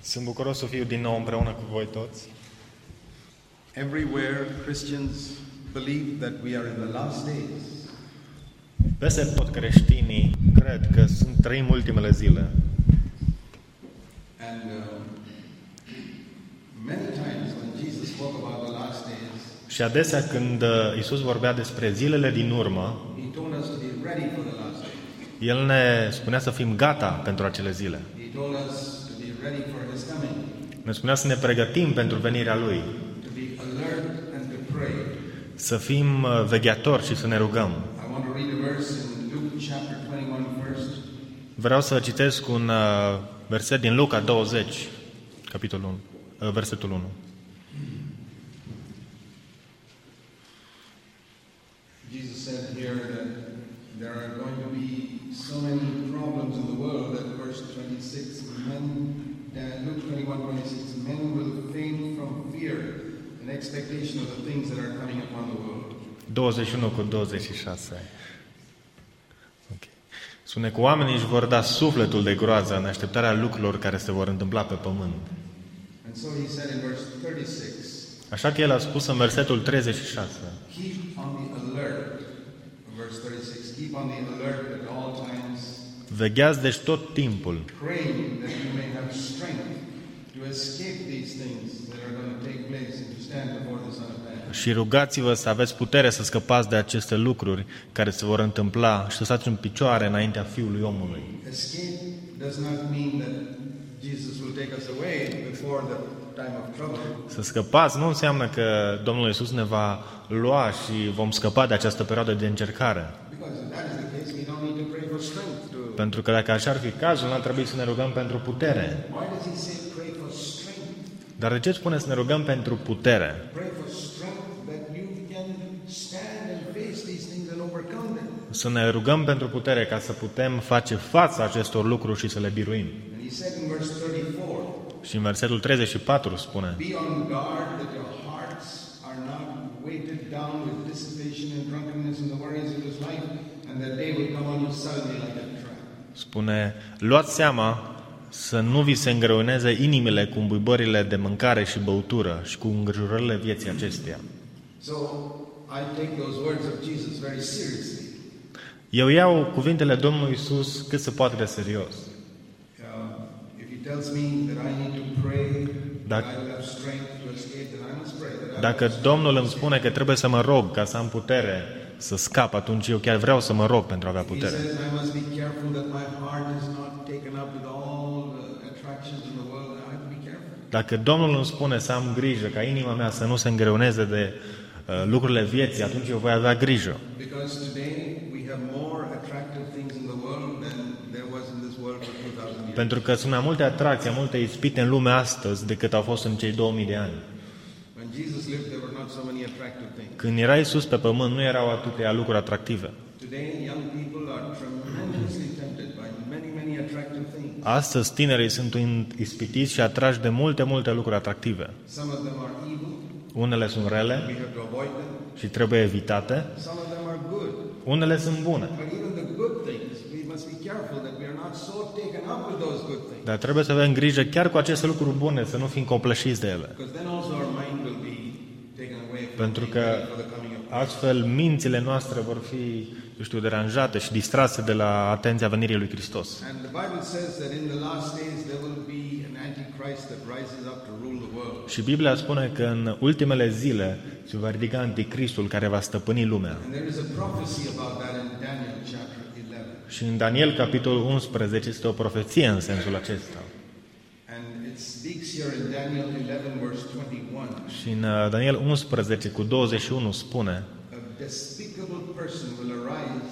Sunt bucuros să fiu din nou împreună cu voi toți. Everywhere Christians believe that we are in the last days. Peste tot creștinii cred că trăim ultimele zile. And many times when Jesus spoke about the last days, Și adesea când Iisus vorbea despre zilele din urmă, he told us to be ready for the last days. El ne spunea să fim gata pentru acele zile. He told us to be ready for his coming, Ne spunea să ne pregătim pentru venirea Lui, to be alert and to pray. să fim vegheatori și să ne rugăm. I want to read a verse in Luke chapter 21 first. Vreau să citesc un verset din Luca 20, capitolul 1, versetul 1. Jesus said here that there are going to be so many problems in the world that verse 26, Luke 21:26, men will faint from fear in expectation of the things that are coming upon the world. 21 cu 26. Okay. Spune că oamenii își vor da sufletul de groază în așteptarea lucrurilor care se vor întâmpla pe pământ. And so he said in verse 36, Așa că el a spus în versetul 36. keep on the alert. Verse 36, keep on the alert at all times, Vegheați deci tot timpul, praying that you may have strength to escape these things that are going to take place and to stand before the Son of Man. și rugați-vă să aveți putere să scăpați de aceste lucruri care se vor întâmpla și să stați în picioare înaintea Fiului Omului. Escape does not mean that Jesus will take us away before the time of trouble. Să scăpați nu înseamnă că Domnul Iisus ne va lua și vom scăpa de această perioadă de încercare. Because if that is the case, we don't need to pray for strength to... Pentru că dacă așa ar fi cazul, n-ar trebui să ne rugăm pentru putere. Why does he say pray for strength? Dar de ce spune să ne rugăm pentru putere? Pray for strength that you can stand and face these things and overcome them. Să ne rugăm pentru putere ca să putem face față acestor lucruri și să le biruim. And he said in verse 34, Și în versetul 34 spune: be on guard that your hearts are not weighted down with dissipation and drunkenness and the worries of this life, and that day will come on you suddenly like a trap. Spune, luați seama să nu vi se îngreuneze inimile cu îmbuibările de mâncare și băutură și cu îngrijorările vieții acesteia. So I take those words of Jesus very seriously. Eu iau cuvintele Domnului Iisus cât se poate de serios. If he tells me that I need to pray, that Dacă- I will have strength to escape, then I must pray. That I Dacă Domnul îmi spune că trebuie să mă rog ca să am putere să scap, atunci eu chiar vreau să mă rog pentru a avea He putere. says I must be careful that my heart is not taken up with all the attractions in the world. I have to be careful. Dacă Domnul îmi spune să am grijă ca inima mea să nu se îngreuneze de lucrurile vieții, atunci eu voi avea grijă. Because today we have more attractive things in the world than there was in this world for 2000 years. Pentru că sunt mai multe atracții, mai multe ispite în lumea astăzi decât au fost în cei 2000 de ani. When Jesus lived, there were not so many attractive things. Când era Iisus pe pământ, nu erau atâtea lucruri atractive. Today, young people are tremendously tempted by many, many attractive things. Astăzi tinerii sunt ispitiți și atrași de multe lucruri atractive. Some of them are evil. Unele sunt rele We have to avoid them. și trebuie evitate, Some of them are good. unele sunt bune. But even the good things, we must be careful that we are not so taken up with those good things. Dar trebuie să avem grijă chiar cu aceste lucruri bune, să nu fim copleșiți de ele. Because then also our mind will be taken away from Pentru being că ready for the coming of Christ. astfel mințile noastre vor fi, deranjate și distrase de la atenția venirii lui Hristos. And the Bible says that in the last days there will be an antichrist that rises up to rule the world. Și Biblia spune că în ultimele zile se va ridica anticristul care va stăpâni lumea. And there is a prophecy about that in Daniel chapter 11. Și în Daniel, capitolul 11, este o profeție în sensul acesta. And it speaks here in Daniel 11 verse 21. Și în Daniel 11 cu 21 spune: A despicable person will arise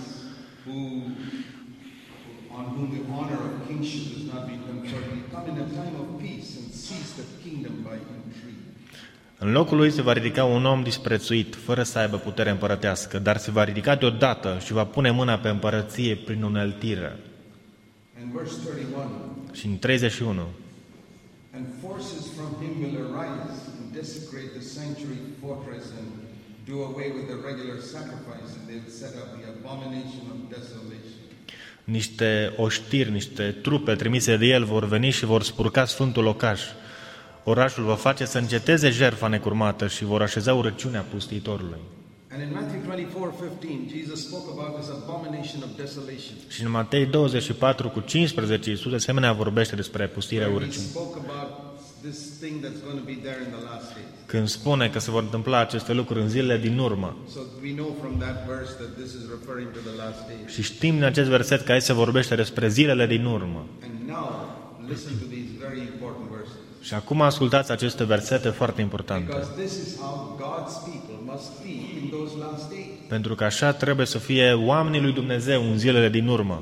on whom the honor of kingship has not been conferred. He come in a time of peace and seize the kingdom by intrigue. În locul lui se va ridica un om disprețuit, fără să aibă putere împărătească, dar se va ridica deodată și va pune mâna pe împărăție prin uneltire. And verse 31. Și în 31. And forces from him will arise and desecrate the sanctuary fortress and do away with the regular sacrifice, and they will set up the abomination of desolation. niște oștiri, niște trupe trimise de el vor veni și vor spurca sfântul locaș. Orașul va face să înceteze jertfa necurmată și vor așeza urăciunea pustiitorului. And in Matthew 24:15, Jesus spoke about this abomination of desolation. Și în Matei 24:15, Iisus de asemenea vorbește despre pustirea Where he urăciunii. spoke about this thing that's going to be there in the last days. Când spune că se vor întâmpla aceste lucruri în zilele din urmă. So we know from that verse that this is referring to the last days. Și știm din acest verset că aici se vorbește despre zilele din urmă. And now listen to these very important verses. Și acum ascultați aceste versete foarte importante. Because this is how God's people must be in those last days. Pentru că așa trebuie să fie oamenii lui Dumnezeu în zilele din urmă.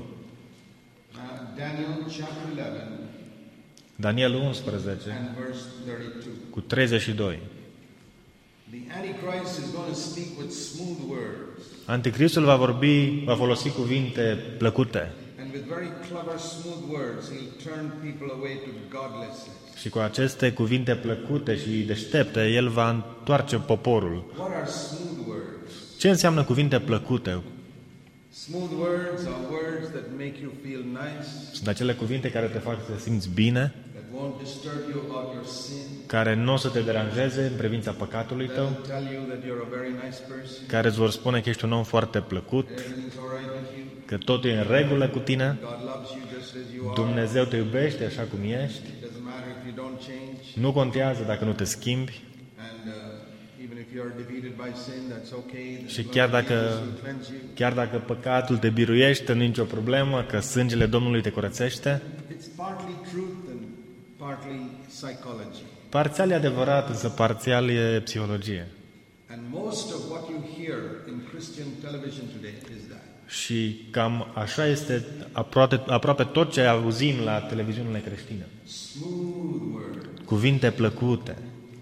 Daniel chapter 11 Daniel 11 and verse 32. cu 32. The Antichrist is going to speak with smooth words Anticristul va folosi cuvinte plăcute and with very clever smooth words he'll turn people away to godlessness. și cu aceste cuvinte plăcute și deștepte el va întoarce poporul. What are smooth words? Ce înseamnă cuvinte plăcute? Smooth words are words that make you feel nice, Sunt acele cuvinte care te fac să te simți bine, that won't disturb you about your sin, care nu o să te deranjeze în privința păcatului that tău, will tell you that you're a very nice person, care îți vor spune că ești un om foarte plăcut, everything's all right with you, că totul e în regulă cu tine, God loves you just as you are. Dumnezeu te iubește așa cum ești, It doesn't matter if you don't change, nu contează dacă nu te schimbi and even if you are defeated by sin, that's okay. The și blood chiar of Jesus dacă, will cleanse you. chiar dacă păcatul te biruiește, nu e nicio problemă, că sângele Domnului te curățește. It's partly truth and partly psychology. Parțial e adevărat, însă parțial e psihologie. And most of what you hear in Christian television today is that. Și cam așa este aproape tot ce auzim la televiziunile creștine. Smooth words. Cuvinte plăcute,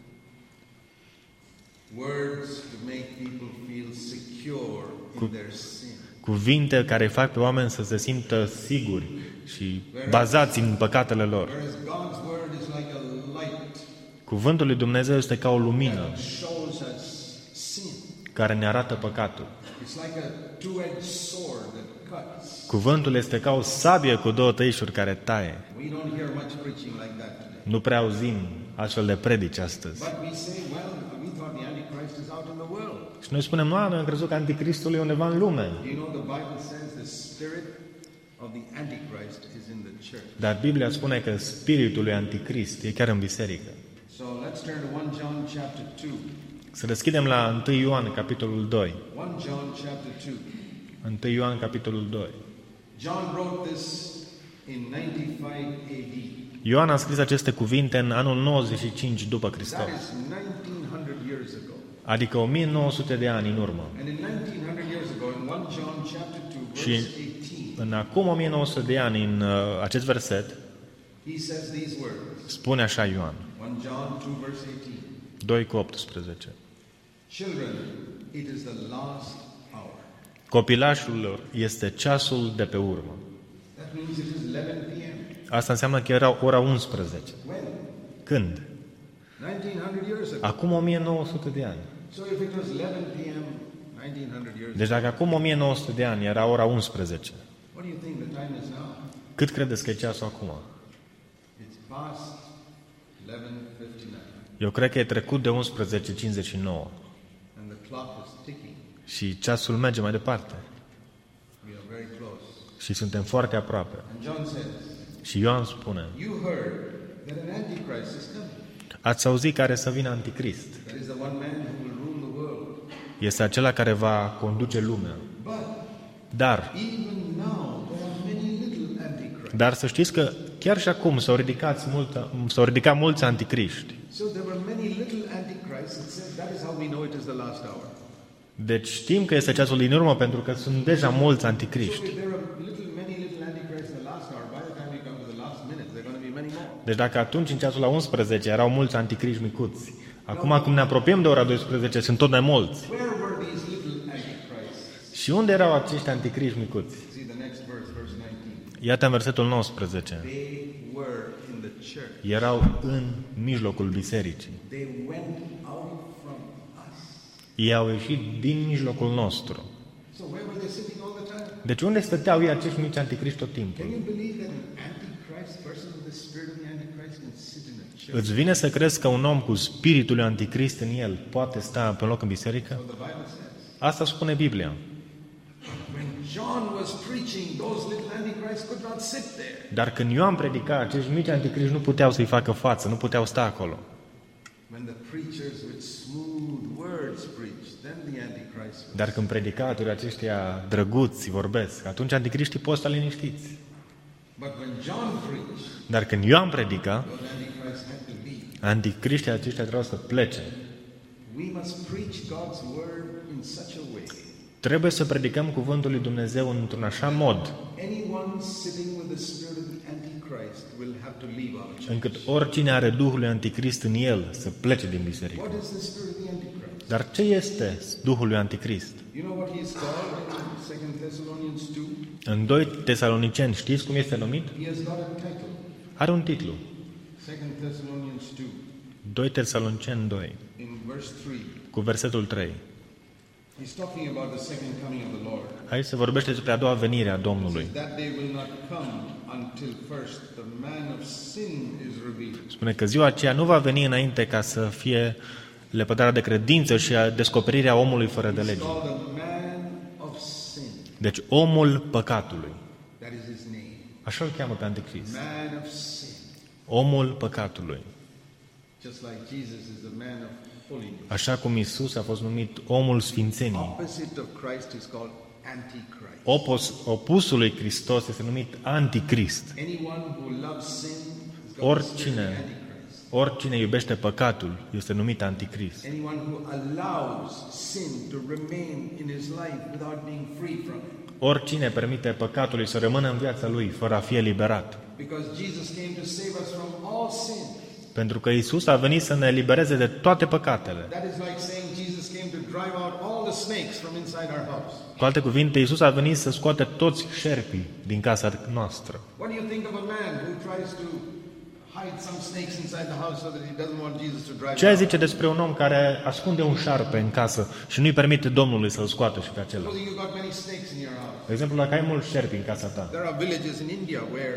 Words to make people feel secure in their sin. cuvinte care îi fac pe oameni să se simtă siguri și bazați în păcatele lor. Whereas God's word is like a light Cuvântul lui Dumnezeu este ca o lumină that shows us sin. care ne arată păcatul. It's like a two-edged sword that cuts. Cuvântul este ca o sabie cu două tăișuri care taie. We don't hear much preaching like that today. Nu prea auzim astfel de predici astăzi. But we say, well, we thought the Antichrist is out in the world. Și noi spunem, nu, noi am crezut că Anticristul e undeva în lume. You know, the Bible says the spirit of the Antichrist is in the church. Dar Biblia spune că spiritul lui Anticrist e chiar în biserică. So let's turn to 1 John chapter 2. Să deschidem la 1 Ioan, capitolul 2. 1 John chapter 2. 1 Ioan, capitolul 2. John wrote this in 95 AD. Ioan a scris aceste cuvinte în anul 95 după Hristos, That is 1900 years ago. adică 1900 de ani în urmă. And in 1900 years ago, in 1 John chapter 2, Și verse 18, în acum 1900 de ani, în acest verset, he says these words. spune așa Ioan, 1 John 2, verse 18. 2 cu 18. Children, it is the last hour. Copilașul este ceasul de pe urmă. That means it is 11 p.m. Asta înseamnă că era ora 11. When? Când? 1900 years ago. Acum 1900 de ani. So if it was 11 p.m. 1900 years Deci dacă acum 1900 de ani era ora 11, what do you think the time is now? cât credeți că e ceasul acum? It's past 11:59, Eu cred că e trecut de 11:59 and the clock is ticking. și ceasul merge mai departe We are very close. și suntem foarte aproape. And John says, Și Ioan spune, you heard that an Antichrist is coming. ați auzit care să vină Anticrist. That is the one man who will rule the world. Este acela care va conduce lumea. But Dar even now, there are many little Antichrists. Dar să știți că chiar și acum s-au ridicat mulți anticriști. So there were many little Antichrists that said that is how we know it is the last hour. Deci știm că este ceasul din urmă pentru că sunt deja mulți So anticriști. if there are many little Antichrists in the last hour, by the time we come to the last minute, there are going to be many more. Deci dacă atunci în ceasul la 11 erau mulți anticriști micuți, acum când ne apropiem de ora 12 sunt tot mai mulți. Where were these little Antichrists? Și unde erau acești anticriști micuți? See the next verse, verse 19. Iată în versetul 19. They were in the church. Erau în mijlocul bisericii. They went out from us. Ei au ieșit din mijlocul nostru. So where were they sitting all the time? Deci unde stăteau ei acești mici anticriști tot timpul? Can you believe that an antichrist person with the spirit of the antichrist can sit in a church? Îți vine să crezi că un om cu spiritul lui anticrist în el poate sta pe un loc în biserică? So the Bible says. Asta spune Biblia. When John was preaching, those little antichrists could not sit there. Dar când Ioan predica, acești mici anticriști nu puteau să-i facă față, nu puteau sta acolo. When the preachers with smooth words preach, then the antichrist will. Dar când predicatorii aceștia drăguți vorbesc, atunci anticriștii pot sta liniștiți. But when John preached, Dar când Ioan predica, those antichrists had to leave. anticriștii aceștia trebuiau să plece. We must preach God's word in such a way. Trebuie să predicăm cuvântul lui Dumnezeu într-un așa mod, Anyone sitting with the spirit of the antichrist will have to leave our church. încât oricine are Duhul lui Anticrist în el să plece din biserică. What is the spirit of the antichrist? Dar ce este Duhul lui Anticrist? You know what he is called in 2 Thessalonians 2? În 2 Tesaloniceni, știți cum este numit? He has got a title. Are un titlu. 2 Thessalonians 2, 2 Tesaloniceni 2, in verse 3. cu versetul 3. He's talking about the second coming of the Lord. Aici se vorbește despre a doua venire a Domnului. That day will not come until first the man of sin is revealed. Spune că ziua aceea nu va veni înainte ca să fie lepădarea de credință și a descoperirea omului fără de He's lege. called the man of sin. Deci omul păcatului. That is his name. Așa îl cheamă pe Anticrist. Man of sin. Omul păcatului. Just like Jesus is the man of holiness. Așa cum Isus a fost numit omul sfințeniei. Opposite of Christ is called Antichrist. Opusul lui Hristos este numit Anticrist. Anyone who loves sin is called the spirit of the Antichrist. Oricine iubește păcatul este numit Anticrist. Anyone who allows sin to remain in his life without being free from it. Oricine permite păcatului să rămână în viața lui fără a fi eliberat. Because Jesus came to save us from all sin. Pentru că Isus a venit să ne elibereze de toate păcatele. That is like saying Jesus came to drive out all the snakes from inside our house. Cu alte cuvinte, Isus a venit să scoate toți șerpii din casa noastră. What do you think of a man who tries to hide some snakes inside the house so that he doesn't want Jesus to drive Ce ai out? zice despre un om care ascunde un șarpe în casă și nu-i permite Domnului să-l scoată și pe acela? Supposing you've got many snakes in your house. De exemplu, dacă ai mulți șerpi în casa ta, There are villages in India where,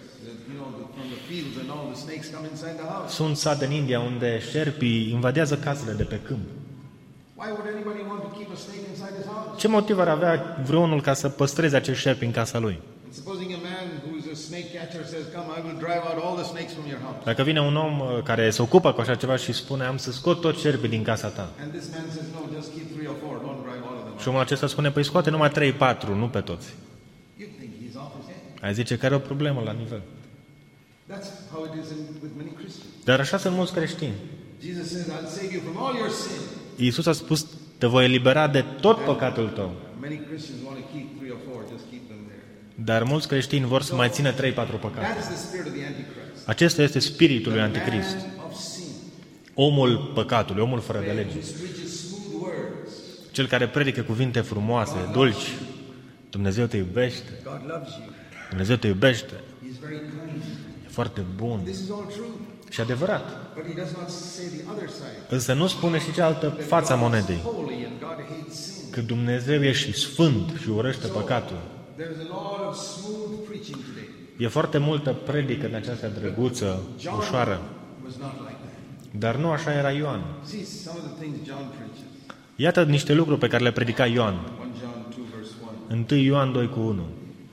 from the fields and all the snakes come inside the house. sunt sate în India unde șerpii invadează casele de pe câmp. Why would anybody want to keep a snake inside his house? Ce motiv ar avea vreunul ca să păstreze acești șerpi în casa lui? And supposing a man who's a snake catcher says, "Come, I will drive out all the snakes from your house." Dacă vine un om care se ocupă cu așa ceva și spune, am să scot toți șerpii din casa ta. And this man says, "No, just keep 3 or 4. Don't drive all of them out." Și omul acesta spune, păi scoate numai 3-4, nu pe toți. You think he's off his head. Ai zice că are o problemă la nivel. That's how it is with many Christians. Dar așa sunt mulți creștini. Jesus says, "I'll save you from all your sin." Iisus a spus, te voi elibera de tot păcatul tău. Many Christians want to keep 3 or 4. Just keep them there. Dar mulți creștini vor să mai țină 3-4 That păcate. is the spirit of the Antichrist. Acesta este spiritul lui The Anticrist. man of sin. Omul păcatului, omul fără de lege. Who preaches smooth words. Cel care predică cuvinte frumoase, dulci. Dumnezeu te iubește. God loves you. Dumnezeu te iubește. He's very kind. E foarte bun. This is all true. Și adevărat. But he does not say the other side. Însă nu spune și cealaltă fața monedei. Holy and God hates sin. Că Dumnezeu e și sfânt și urăște păcatul. There's a lot of smooth preaching today. E foarte multă predică în această drăguță, ușoară. Was not like that. Dar nu așa era Ioan. See some of the things John preaches. Iată niște lucruri pe care le predica Ioan. 1 John 2 verse 1. 1 Ioan 2 cu 1.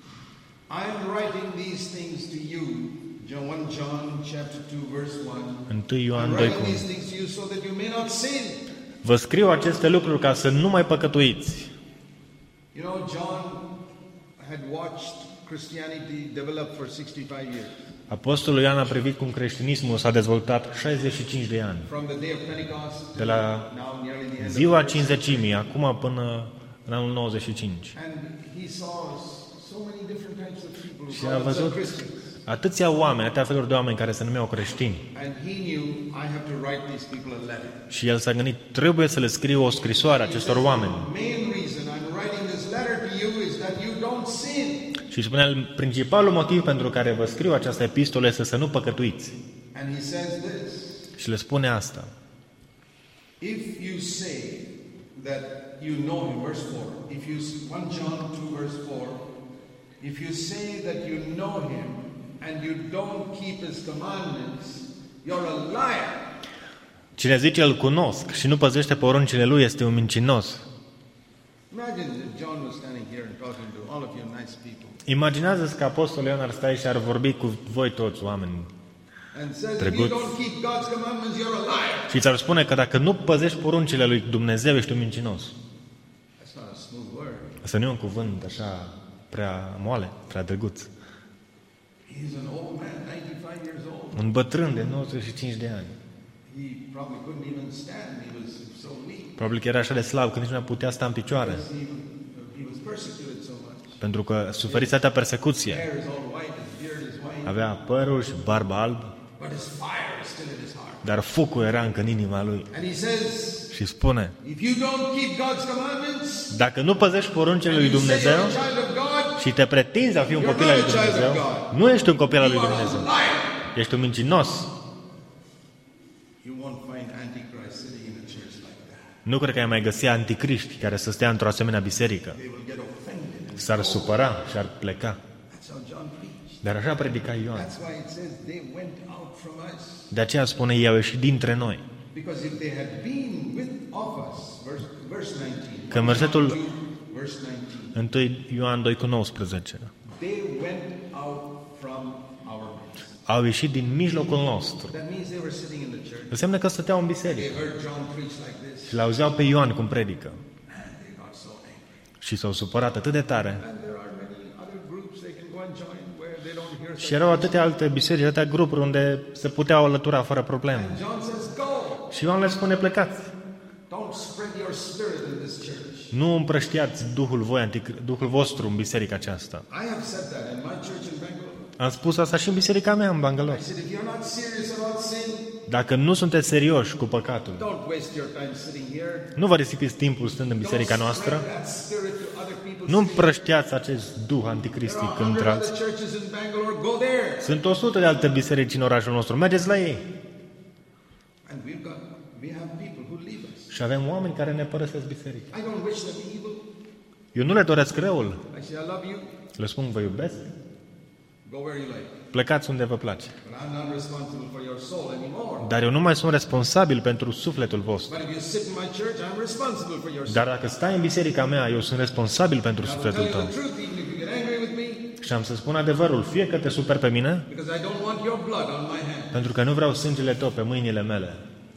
I am writing these things to you. 1 John chapter 2 verse 1. 1 Ioan I'm 2 cu writing 1. these things to you so that you may not sin. Vă scriu aceste lucruri ca să nu mai păcătuiți. You know, John had watched Christianity develop for 65 years. Apostolul Ioan a privit cum creștinismul s-a dezvoltat 65 de ani. From the day of Pentecost De la now nearly the end ziua of the Cincizecimii, acum până în anul 95. And he saw so many different types of people who Și call a themselves văzut Christians. atâția oameni, atâtea feluri de oameni care se numeau creștini. And he knew I have to write these people a letter. Și el s-a gândit, trebuie să le scriu o scrisoare acestor oameni. Main reason I'm writing this letter to you is that you don't sin. Și spunea, principalul motiv pentru care vă scriu această epistolă este să nu păcătuiți. And he says this. Și le spune asta. If you say that you know him, verse 4. If you 1 John 2 verse 4, if you say that you know him and you don't keep his commandments, you're a liar. Cine zice îl cunosc și nu păzește poruncile lui este un mincinos. Imagine if John was standing here and talking to all of you nice people. Imaginează-ți că apostolul Ioan ar sta aici și ar vorbi cu voi toți oameni And says, if you drăguți don't keep God's commandments, you're a liar. și ți-ar spune că dacă nu păzești poruncile lui Dumnezeu ești un mincinos. That's not a smooth word. Asta nu e un cuvânt așa prea moale, prea drăguț. He's an old man, 95 years old. Un bătrân de 95 de ani. He probably couldn't even stand. He was so weak. Probabil că era așa de slab că nici nu mai putea sta în picioare. He was persecuted so much. Pentru că suferise atâta persecuție. His hair is all white, his beard is white. Avea părul și barba albă, But his fire is still in his heart. dar focul era încă în inima lui. And he says, Și spune, if you don't keep God's commandments, dacă nu păzești poruncile lui you say Dumnezeu you're a child of God, și te pretinzi a fi un copil al lui Dumnezeu, nu ești un copil al lui you are a Dumnezeu. liar. Ești un mincinos. You won't find Antichrist sitting in a church like that. Nu cred că ai mai găsi anticriști care să stea într-o asemenea biserică. They will get offended. S-ar supăra și ar pleca. That's how John preached. Dar așa predica Ioan. That's why it says they went out from us. De aceea spune, ei au ieșit dintre noi. Because if they had been with of us, verse 19. Că în versetul 2, verse 19. 1 Ioan 2 cu 19. They went out from our midst. Au ieșit din mijlocul nostru. That means they were sitting in the church. Înseamnă că stăteau în They biserică heard John preach like this. și l-auzeau pe Ioan cum predică. And they got so angry. Și s-au supărat atât de tare. And there are many other groups they can go and join where they don't hear Și erau atâtea alte biserici, atâtea grupuri unde se puteau alătura fără probleme. John says, go. Și Ioan le spune, plecați. Don't spread your spirit in this church. Nu împrăștiați Duhul vostru în biserica aceasta. I have said that in my church in Bangalore. Am spus asta și în biserica mea în Bangalore. I said, if you're not serious about sin, Dacă nu sunteți serioși cu păcatul, don't waste your time sitting here. nu vă risipiți timpul stând în Don't biserica spread noastră, that spirit to other people. nu împrăștiați acest duh anticristic There are 100 între alții. other churches in Bangalore. Go there. Sunt 100 de alte biserici în orașul nostru, mergeți la ei. And we have people who leave us. Și avem oameni care ne părăsesc biserica. I don't wish them evil. Eu nu le doresc răul, I say, I love you. le spun, vă iubesc, Go where you like. plecați unde vă place. But I'm not responsible for your soul anymore. Dar eu nu mai sunt responsabil pentru sufletul vostru. But if you sit in my church, I'm responsible for your soul. Dar dacă stai în biserica mea, eu sunt responsabil pentru I will sufletul tell you tău. the truth, even if you get angry with me, Și am să spun adevărul, fie că te superi pe mine, because I don't want your blood on my hand. pentru că nu vreau sângele tău pe mâinile mele.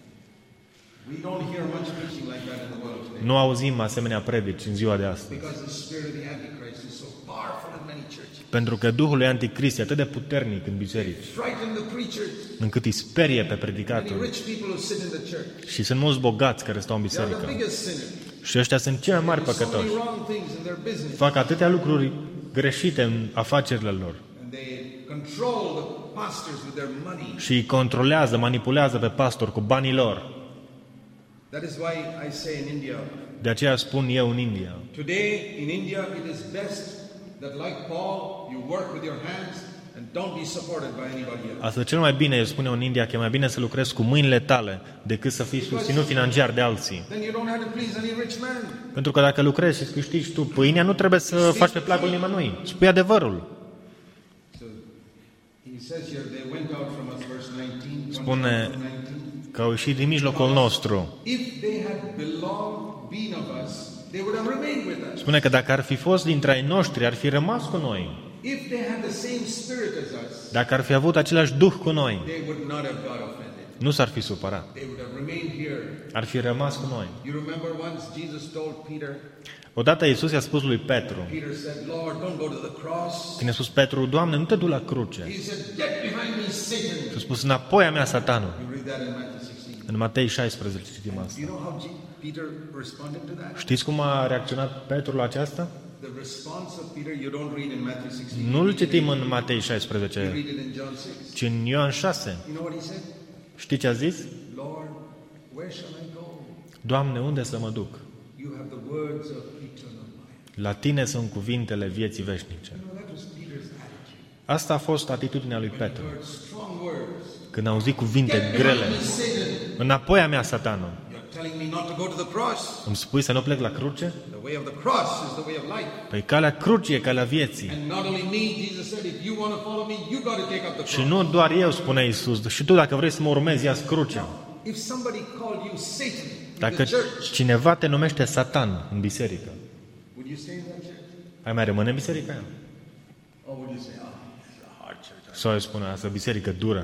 We don't hear much preaching like that in the world today. Nu auzim asemenea predici în ziua de astăzi. Because the spirit of the Antichrist is so powerful in many churches. Pentru că Duhul lui Anticrist e atât de puternic în biserici, Frighten the preachers. încât îi sperie pe Many predicatori. rich people who sit in the church. Și sunt mulți bogați care stau în They are the biserică. biggest sinners. Și ăștia sunt cei mai mari They do so many păcătoși. wrong things in their business. Fac atâtea lucruri greșite în afacerile lor. And they control the pastors with their money. Și îi controlează, manipulează pe pastor cu banii lor. That is why I say in India, De aceea spun eu în India, today in India it is best that like Paul, you work with your hands and don't be supported by anybody else. asta cel mai bine, eu spun eu în India, că e mai bine să lucrezi cu mâinile tale decât să fii susținut financiar de alții. Then you don't have to please any rich man. Pentru că dacă lucrezi și îți câștigi tu pâinea, nu trebuie să faci pe placul nimănui. Spui adevărul. So he says here they went out from us, verse 19. Spune 19. că au ieșit din mijlocul nostru. If they had been of us, they would have remained with us. Spune că dacă ar fi fost dintre ai noștri, ar fi rămas cu noi. If they had the same spirit as us, Dacă ar fi avut același duh cu noi, they would not have got offended. nu s-ar fi supărat. They would have remained here. Ar fi rămas cu noi. You remember once Jesus told Peter, Odată Iisus i-a spus lui Petru, Peter said, Lord, don't go to the cross. când a spus Petru, Doamne, nu te du la cruce. He said, get behind me, Satan. Și a spus, înapoi a mea, satanul. You read that in Matthew 16. În Matei 16 citim Do asta. you know how Peter responded to that? Știți cum a reacționat Petru la aceasta? The response of Peter, you don't read in Matthew 16. Nu-l citim în Matei You 16, read it in John 6. ci în Ioan 6. You know what he said? Știți ce a zis? Lord, where shall I go? Doamne, unde să mă duc? You have the words of eternal life. La tine sunt cuvintele vieții veșnice. You know, that was Peter's attitude. Asta a fost atitudinea lui He Petru. heard strong words. Când a auzit cuvinte Get grele, behind me, Satan. înapoi a mea, satanul. You're telling me not to go to the cross. Îmi spui să nu plec la cruce? The way of the cross is the way of life. Păi calea crucii e calea vieții. And not only me, Jesus said, if you want to follow me, you got to take up the Și cross. nu doar eu, spune Iisus, și tu dacă vrei să mă urmezi, ia-ți crucea. If somebody called you Satan in Dacă the church, cineva te numește Satan în biserică, would you stay in that church? ai mai rămâne în biserica aia? Or would you say, it's a hard church? Sau îi spune, asta e biserică dură.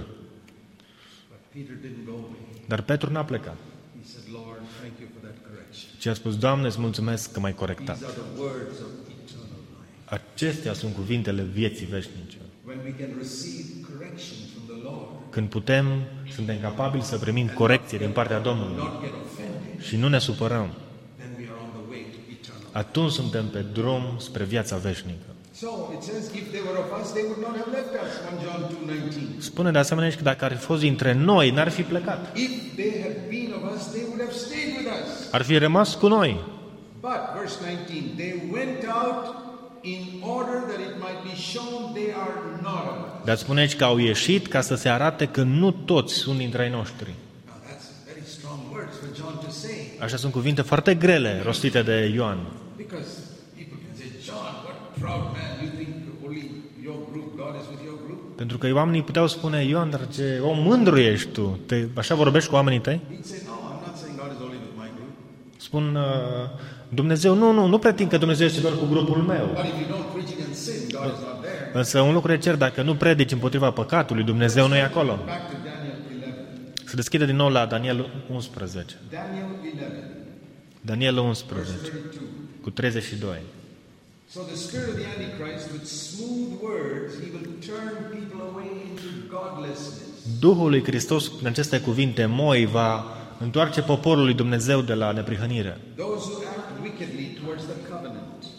But Peter didn't go away. Dar Petru n-a plecat, He said, Lord, thank you for that correction. ci a spus, Doamne, îți mulțumesc că m-ai corectat. These are the words of eternal life. Acestea sunt cuvintele vieții veșnice. When we can receive correction from the Lord, Când suntem capabili să primim corecție din partea Domnului not get offended, și nu ne supărăm, then we are on the way to eternal life. atunci suntem pe drum spre viața veșnică. So it says, if they were of us, they would not have left us. 1 John 2:19. Spune de asemenea și că dacă ar fi fost dintre noi, n-ar fi plecat. If they had been of us, they would have stayed with us. Ar fi rămas cu noi. But, verse 19, they went out in order that it might be shown they are not of us. Dar spune aici că au ieșit ca să se arate că nu toți sunt dintre ai noștri. Now that's very strong words for John to say, Așa sunt cuvinte foarte grele rostite de Ioan. because people can say, John, what proud man, you think only your group, God is with your group? Pentru că oamenii puteau spune, Ioan, dar ce om mândru ești tu. Așa vorbești cu oamenii tăi? He'd say, no, I'm not saying God is only with my group. Spun, Dumnezeu, nu pretind că Dumnezeu este doar cu grupul meu. But if you don't preach against sin, God is not there. Însă un lucru e cer, dacă nu predici împotriva păcatului, Dumnezeu nu e acolo. Back to Daniel 11. Se deschide din nou la Daniel 11. Daniel 11, Daniel verse 11, 32. cu 32. So the spirit of the Antichrist, with smooth words, he will turn people away into godlessness. Duhul lui Hristos, prin aceste cuvinte moi, va întoarce poporul lui Dumnezeu de la neprihănire. Those who act wickedly towards the covenant.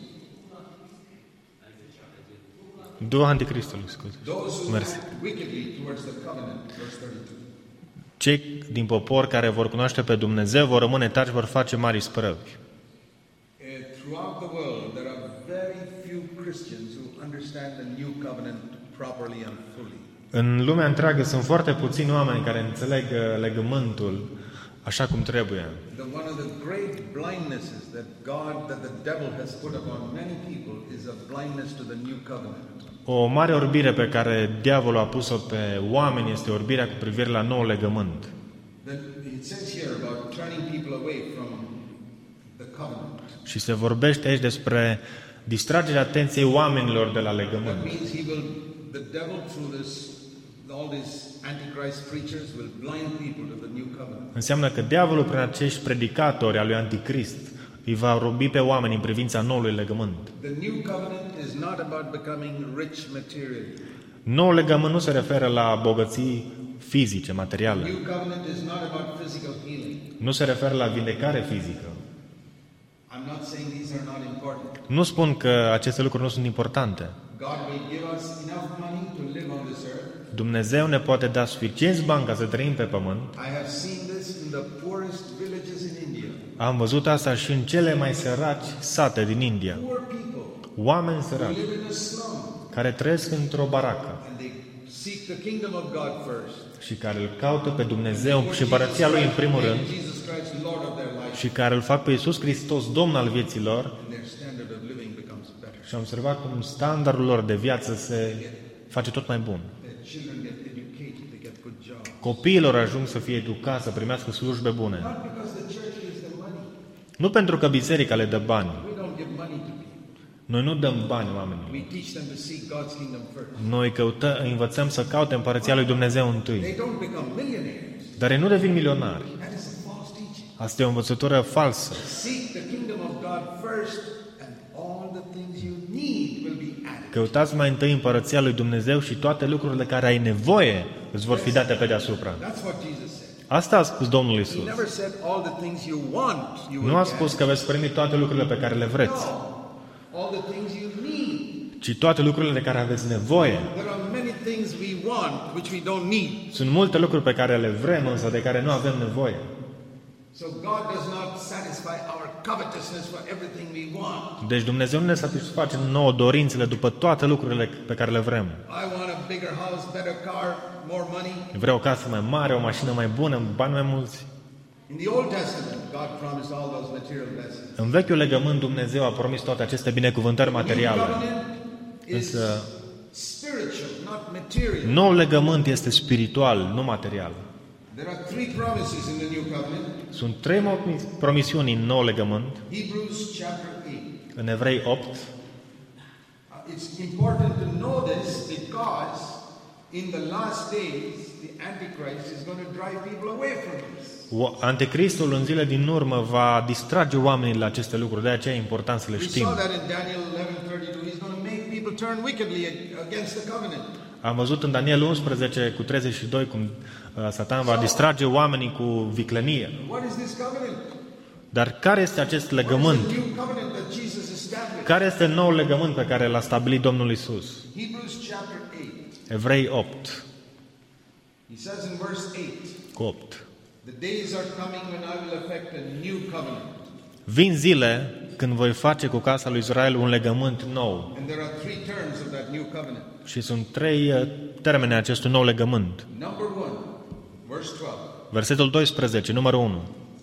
Duhul Anticristului, scuze. Those who Mersi. act wickedly towards the covenant. Verse 32. Cei din popor care vor cunoaște pe Dumnezeu vor rămâne taci, vor face mari sprăvi. Throughout the world, there are very few Christians who understand the new covenant properly and fully. În lumea întreagă sunt foarte puțini oameni care înțeleg legământul așa cum trebuie. One of the great blindnesses that the devil has put upon many people is a blindness to the new covenant. O mare orbire pe care diavolul a pus-o pe oameni este orbirea cu privire la nou legământ. It says here about turning people away from the covenant. Și se vorbește aici despre distragerea atenției oamenilor de la That legământ. means the devil through all these antichrist preachers will blind people to the new covenant. Înseamnă că diavolul prin acești predicatori al lui Anticrist îi va robi pe oameni în privința noului legământ. The new covenant is not about becoming rich materially. Noul legământ nu se referă la bogății fizice, materiale. The new covenant is not about physical healing. Nu se referă la vindecare fizică. I'm not saying these are not important. Nu spun că aceste lucruri nu sunt importante. God will give us enough money to live on this earth. Dumnezeu ne poate da suficienți bani ca să trăim pe pământ. I have seen this in the poorest villages in India. Am văzut asta și în cele mai săraci sate din India. Poor people Oameni who săraci live in a slum care trăiesc într-o baracă and they seek the kingdom of God first. și care îl caută pe Dumnezeu și împărăția Lui în primul rând Jesus Christ, Lord of their life, și care îl fac pe Iisus Hristos Domn al vieților, and their standard of living becomes better. și am observat cum standardul lor de viață se face tot mai bun. Their children get educated, they get good jobs. Copiilor ajung să fie educați, să primească slujbe bune. Not because the church gives them money. Nu pentru că biserica le dă bani. We don't give money to people. Noi nu dăm bani oamenilor. We teach them to seek God's kingdom first. Noi învățăm să caute împărăția lui Dumnezeu întâi. They don't become millionaires. Dar ei nu devin milionari. That is a false teaching. Asta e o învățătură falsă. Seek the kingdom of God first, and all the things you need will be added. Căutați mai întâi împărăția lui Dumnezeu și toate lucrurile de care ai nevoie îți vor fi date pe deasupra. That's what Jesus said. Asta a spus Domnul He Iisus. never said all the things you want you will Nu a get. spus că veți primi toate lucrurile pe care le vreți, All the things you need. ci toate lucrurile de care aveți nevoie. There are many things we want which we don't need. Sunt multe lucruri pe care le vrem, însă de care nu avem nevoie. So God does not satisfy our covetousness for everything we want. Deci Dumnezeu nu ne satisface nouă dorințele după toate lucrurile pe care le vrem. I want a bigger house, better car, more money. Vreau o casă mai mare, o mașină mai bună, bani mai mulți. In the Old Testament, God promised all those material blessings. În Vechiul Legământ Dumnezeu a promis toate aceste binecuvântări materiale. The new covenant is Însă spiritual, not material. noul legământ este spiritual, nu material. There are three promises in the new covenant. Sunt 3 promisiuni în nou legământ. Hebrews chapter 8. În Evrei 8, It's important to know this because in the last days, the Antichrist is going to drive people away from this. Anticristul în zile din urmă va distrage oamenii la aceste lucruri, de aceea e important să le We știm. saw that in Daniel 11:32. He's going to make people turn wickedly against the covenant. Am văzut în Daniel 11 cu 32 cum Satan va distrage oamenii cu viclenie. What is this covenant? Dar care este acest What is legământ? the new covenant that Jesus established? Care este noul legământ pe care l-a stabilit Domnul Isus? Hebrews chapter 8. Evrei 8 He says in verse 8, cu 8. the days are coming when I will effect a new covenant. Vin zile când voi face cu casa lui Israel un legământ nou. And there are three terms of that new covenant. Și sunt 3 termene acestui nou legământ. Number 1, verse 12. Versetul 12, numărul 1.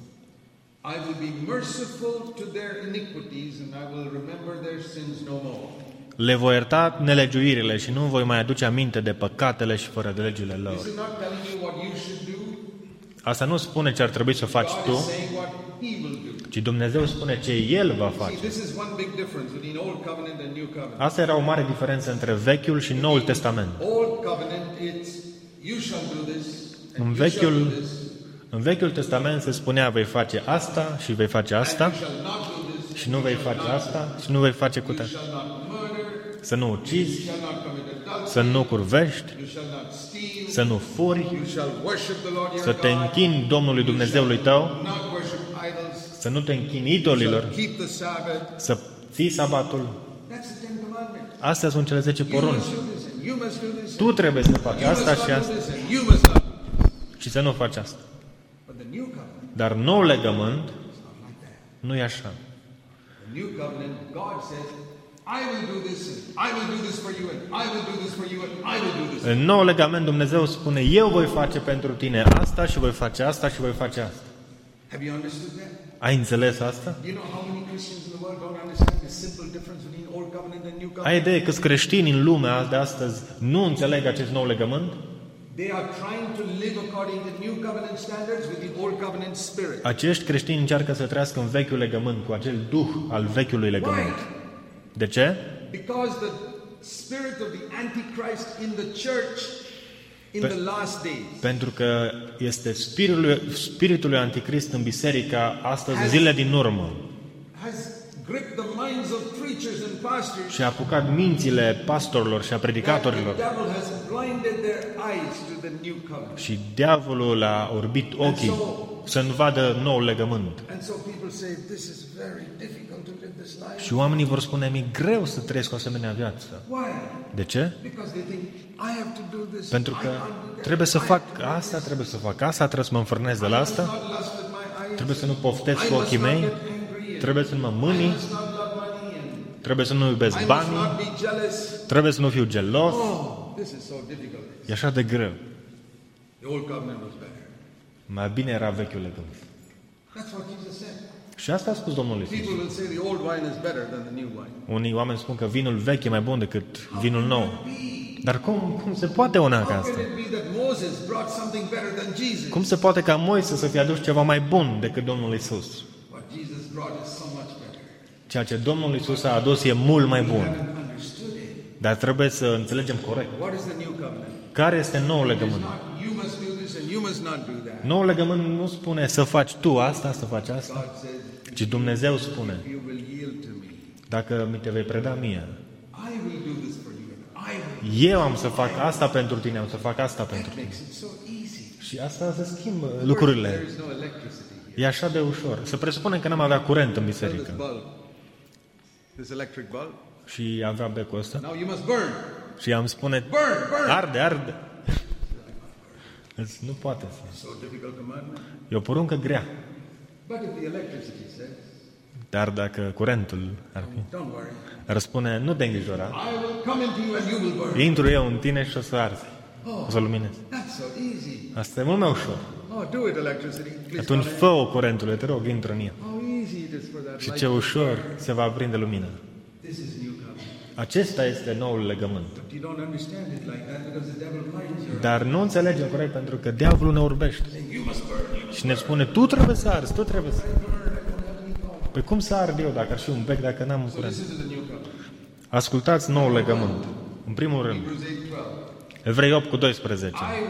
I will be merciful to their iniquities and I will remember their sins no more. Le voi ierta nelegiuirile și nu voi mai aduce aminte de păcatele și fără de legile lor. This is not telling you what you should do. Asta nu spune ce ar trebui să faci God is tu, saying what He will do. ci Dumnezeu spune ce El va See, face. this is one big difference between Old Covenant and New Covenant. Asta era o mare diferență între Vechiul și Noul Testament. Old Covenant, it's you shall do this and În you shall do Vechiul, this. în Vechiul Testament se spunea vei face asta și vei face asta You shall not do this. și nu vei face asta și nu vei face cu You tare. shall not murder. Să nu ucizi, You shall not commit adultery. să nu curvești, You shall not steal. să nu furi, You shall worship the Lord your să te God. închini Domnului Dumnezeului tău, Not worship idols. să nu te închini You idolilor, shall keep the Sabbath. să ții sabatul. That's the Ten Commandments. Astea sunt cele 10 You porunci. must do this and you must do this. Tu trebuie să faci You must asta not și do asta this and you must not. și să nu faci asta. But the new covenant Dar nou legământ is not like that. nu e așa. The new covenant, God says, I will do this and I will do this for you and I will do this for you and I will do this. În nou legământ Dumnezeu spune, eu voi face pentru tine asta și voi face asta și voi face asta. Have you understood that? Ai înțeles asta? Do you know how many Christians in the world don't understand the simple difference between Old Covenant and New Ai Covenant? idee câți creștini în lumea de astăzi nu înțeleg acest nou legământ? They are trying to live according to New Covenant standards with the Old Covenant spirit. Acești creștini încearcă să trăiască în vechiul legământ, cu acel duh al vechiului legământ. De ce? Because the spirit of the Antichrist in the church in the last days Pentru că este spiritul lui Anticrist în biserica astăzi, în zilele din urmă, has gripped the minds of preachers and pastors. și a apucat mințile pastorilor și a That the predicatorilor. devil has blinded their eyes to the new covenant. Și diavolul a orbit ochii să nu vadă noul legământ. And so people say, this is very difficult to live this life. Și oamenii vor spune, mi-e greu să trăiesc o asemenea viață. Why? De ce? Because they think, I have to do this. Pentru că I can't do that. trebuie să I fac have to do asta, this. trebuie să fac asta, trebuie să mă înfrânez de la I must asta, not lust with my eyes. trebuie să nu poftesc I cu must ochii not mei, get angry and trebuie să nu mă I mâni, must not love money and trebuie să nu iubesc I must banii, not be jealous. trebuie să nu fiu gelos. Oh, this is so difficult. E așa de greu. The old covenant was better. Mai bine era vechiul legământ. That's what Jesus said. Și asta a spus Domnul Iisus. People will say the old wine is better than the new wine. Unii oameni spun că vinul vechi e mai bun decât vinul nou. Dar cum se poate una ca How asta? can it be that Moses brought something better than Jesus? Cum se poate ca Moise să fie adus ceva mai bun decât Domnul Iisus? What Jesus brought is so much better. Ceea ce Domnul Iisus a adus e mult mai We bun. haven't understood it. Dar trebuie să înțelegem corect. What is the new covenant? Care este noul It's legământ? not you must do this and you must not do that. Noul legământ nu spune să faci tu asta, să faci asta, God says, ci Dumnezeu spune, you will yield to me. dacă mi te vei preda mie, I will do this for you and I will. eu am să fac asta pentru tine, am să fac asta pentru That tine. makes it so easy. Și asta se schimbă There lucrurile. is no electricity here. E așa de ușor. Să presupunem că n-am avea curent în This biserică bulb, this electric bulb. și avea becul ăsta Now you must burn. și am spune, Burn. arde. Nu poate să. So difficult commandment. E o poruncă grea. But if the electricity says, Dar dacă curentul ar fi, don't worry, ar spune, nu te îngrijora, I will come into you and you will burn. intru eu în tine și o să arzi, o să luminez. That's so easy. Asta e mult mai ușor. Oh, do it, electricity. Please Atunci come in. fă-o curentule, te rog, intră în ea. How easy it is for that Și light ce to ușor burn. se va aprinde lumina. This is new covenant. Acesta este noul legământ. But you don't understand it like that because the devil blinds your eyes. Dar nu înțelegem corect pentru că diavolul ne urbește. You must burn. You must Și ne spune, tu trebuie să arzi, tu trebuie să... Păi cum să ard eu dacă ar fi un bec dacă n-am curent? This is the new covenant. Ascultați noul legământ. În primul rând, Hebrews 8:12. Evrei 8:12. I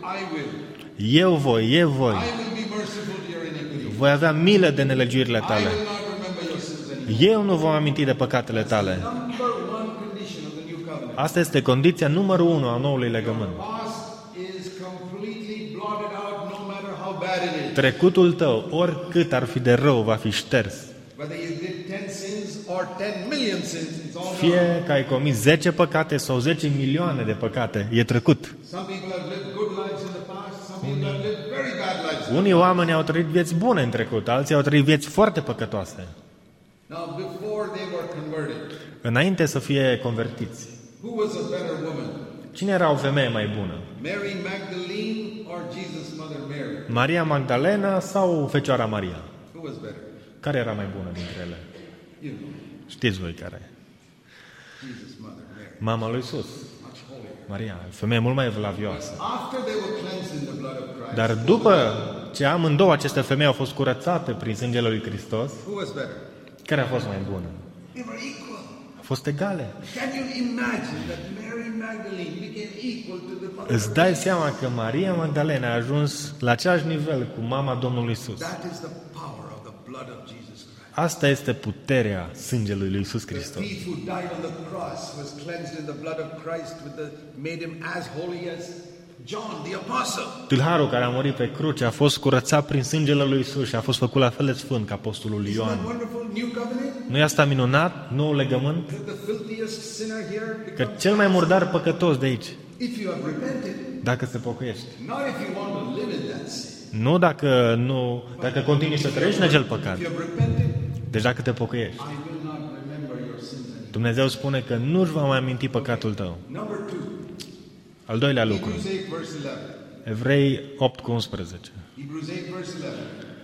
will. Eu voi. I will be merciful to your iniquity. Voi avea milă de nelegiurile I tale. will not remember your sins anymore. Eu nu vom aminti de păcatele tale. Number one condition of the new covenant. Asta este condiția numărul 1 a noului legământ. Past is completely blotted out no matter how bad it is. Trecutul tău, oricât ar fi de rău, va fi șters. Whether you did 10 sins or 10 million sins, it's all gone. Fie că ai comis 10 păcate sau 10 milioane de păcate, e trecut. Some people have lived good lives in the past, some people have lived very bad lives. Unii oameni au trăit vieți bune în trecut, alții au trăit vieți foarte păcătoase. Now, before they were converted, Înainte să fie convertiți, who was a better woman? cine era o femeie mai bună? Mary Magdalene or Jesus' mother Mary? Maria Magdalena sau Fecioara Maria? Who was better? Care era mai bună dintre ele? You know, Știți voi care? Jesus' mother Mary. Mama lui Iisus, Much holier. Maria, o femeie mult mai evlavioasă. After they were cleansed in the blood of Christ, Dar după ce amândouă aceste femei au fost curățate prin sângele lui Hristos, who was better? care a fost mai bună? They were equal. A fost egale. Can you imagine that Mary Magdalene became equal to the mother? Îți dai seama că Maria Magdalena a ajuns la același nivel cu mama Domnului Isus. That is the power of the blood of Jesus Christ. Asta este puterea sângelui lui Isus The Hristos. thief who died on the cross was cleansed in the blood of Christ made him as holy as John the apostle. Tâlharul care a murit pe cruce a fost curățat prin sângele lui Isus și a fost făcut la fel de sfânt ca apostolul Isn't Ioan. that wonderful? New covenant? Nu e asta minunat, nou legământ? That the filthiest sinner here Că becomes, cel mai murdar păcătos de aici, if you have repented, dacă se pocăiești, not if you want to live in that sin. dacă continui să trăiești în acel păcat. If you have repented, Deci dacă te pocăiești, I will not remember your sins anymore. Dumnezeu spune că nu își va mai aminti păcatul tău. Number 2, Al doilea lucru, Hebrews 8 verse 11. Evrei 8:11. Hebrews 8 verse 11.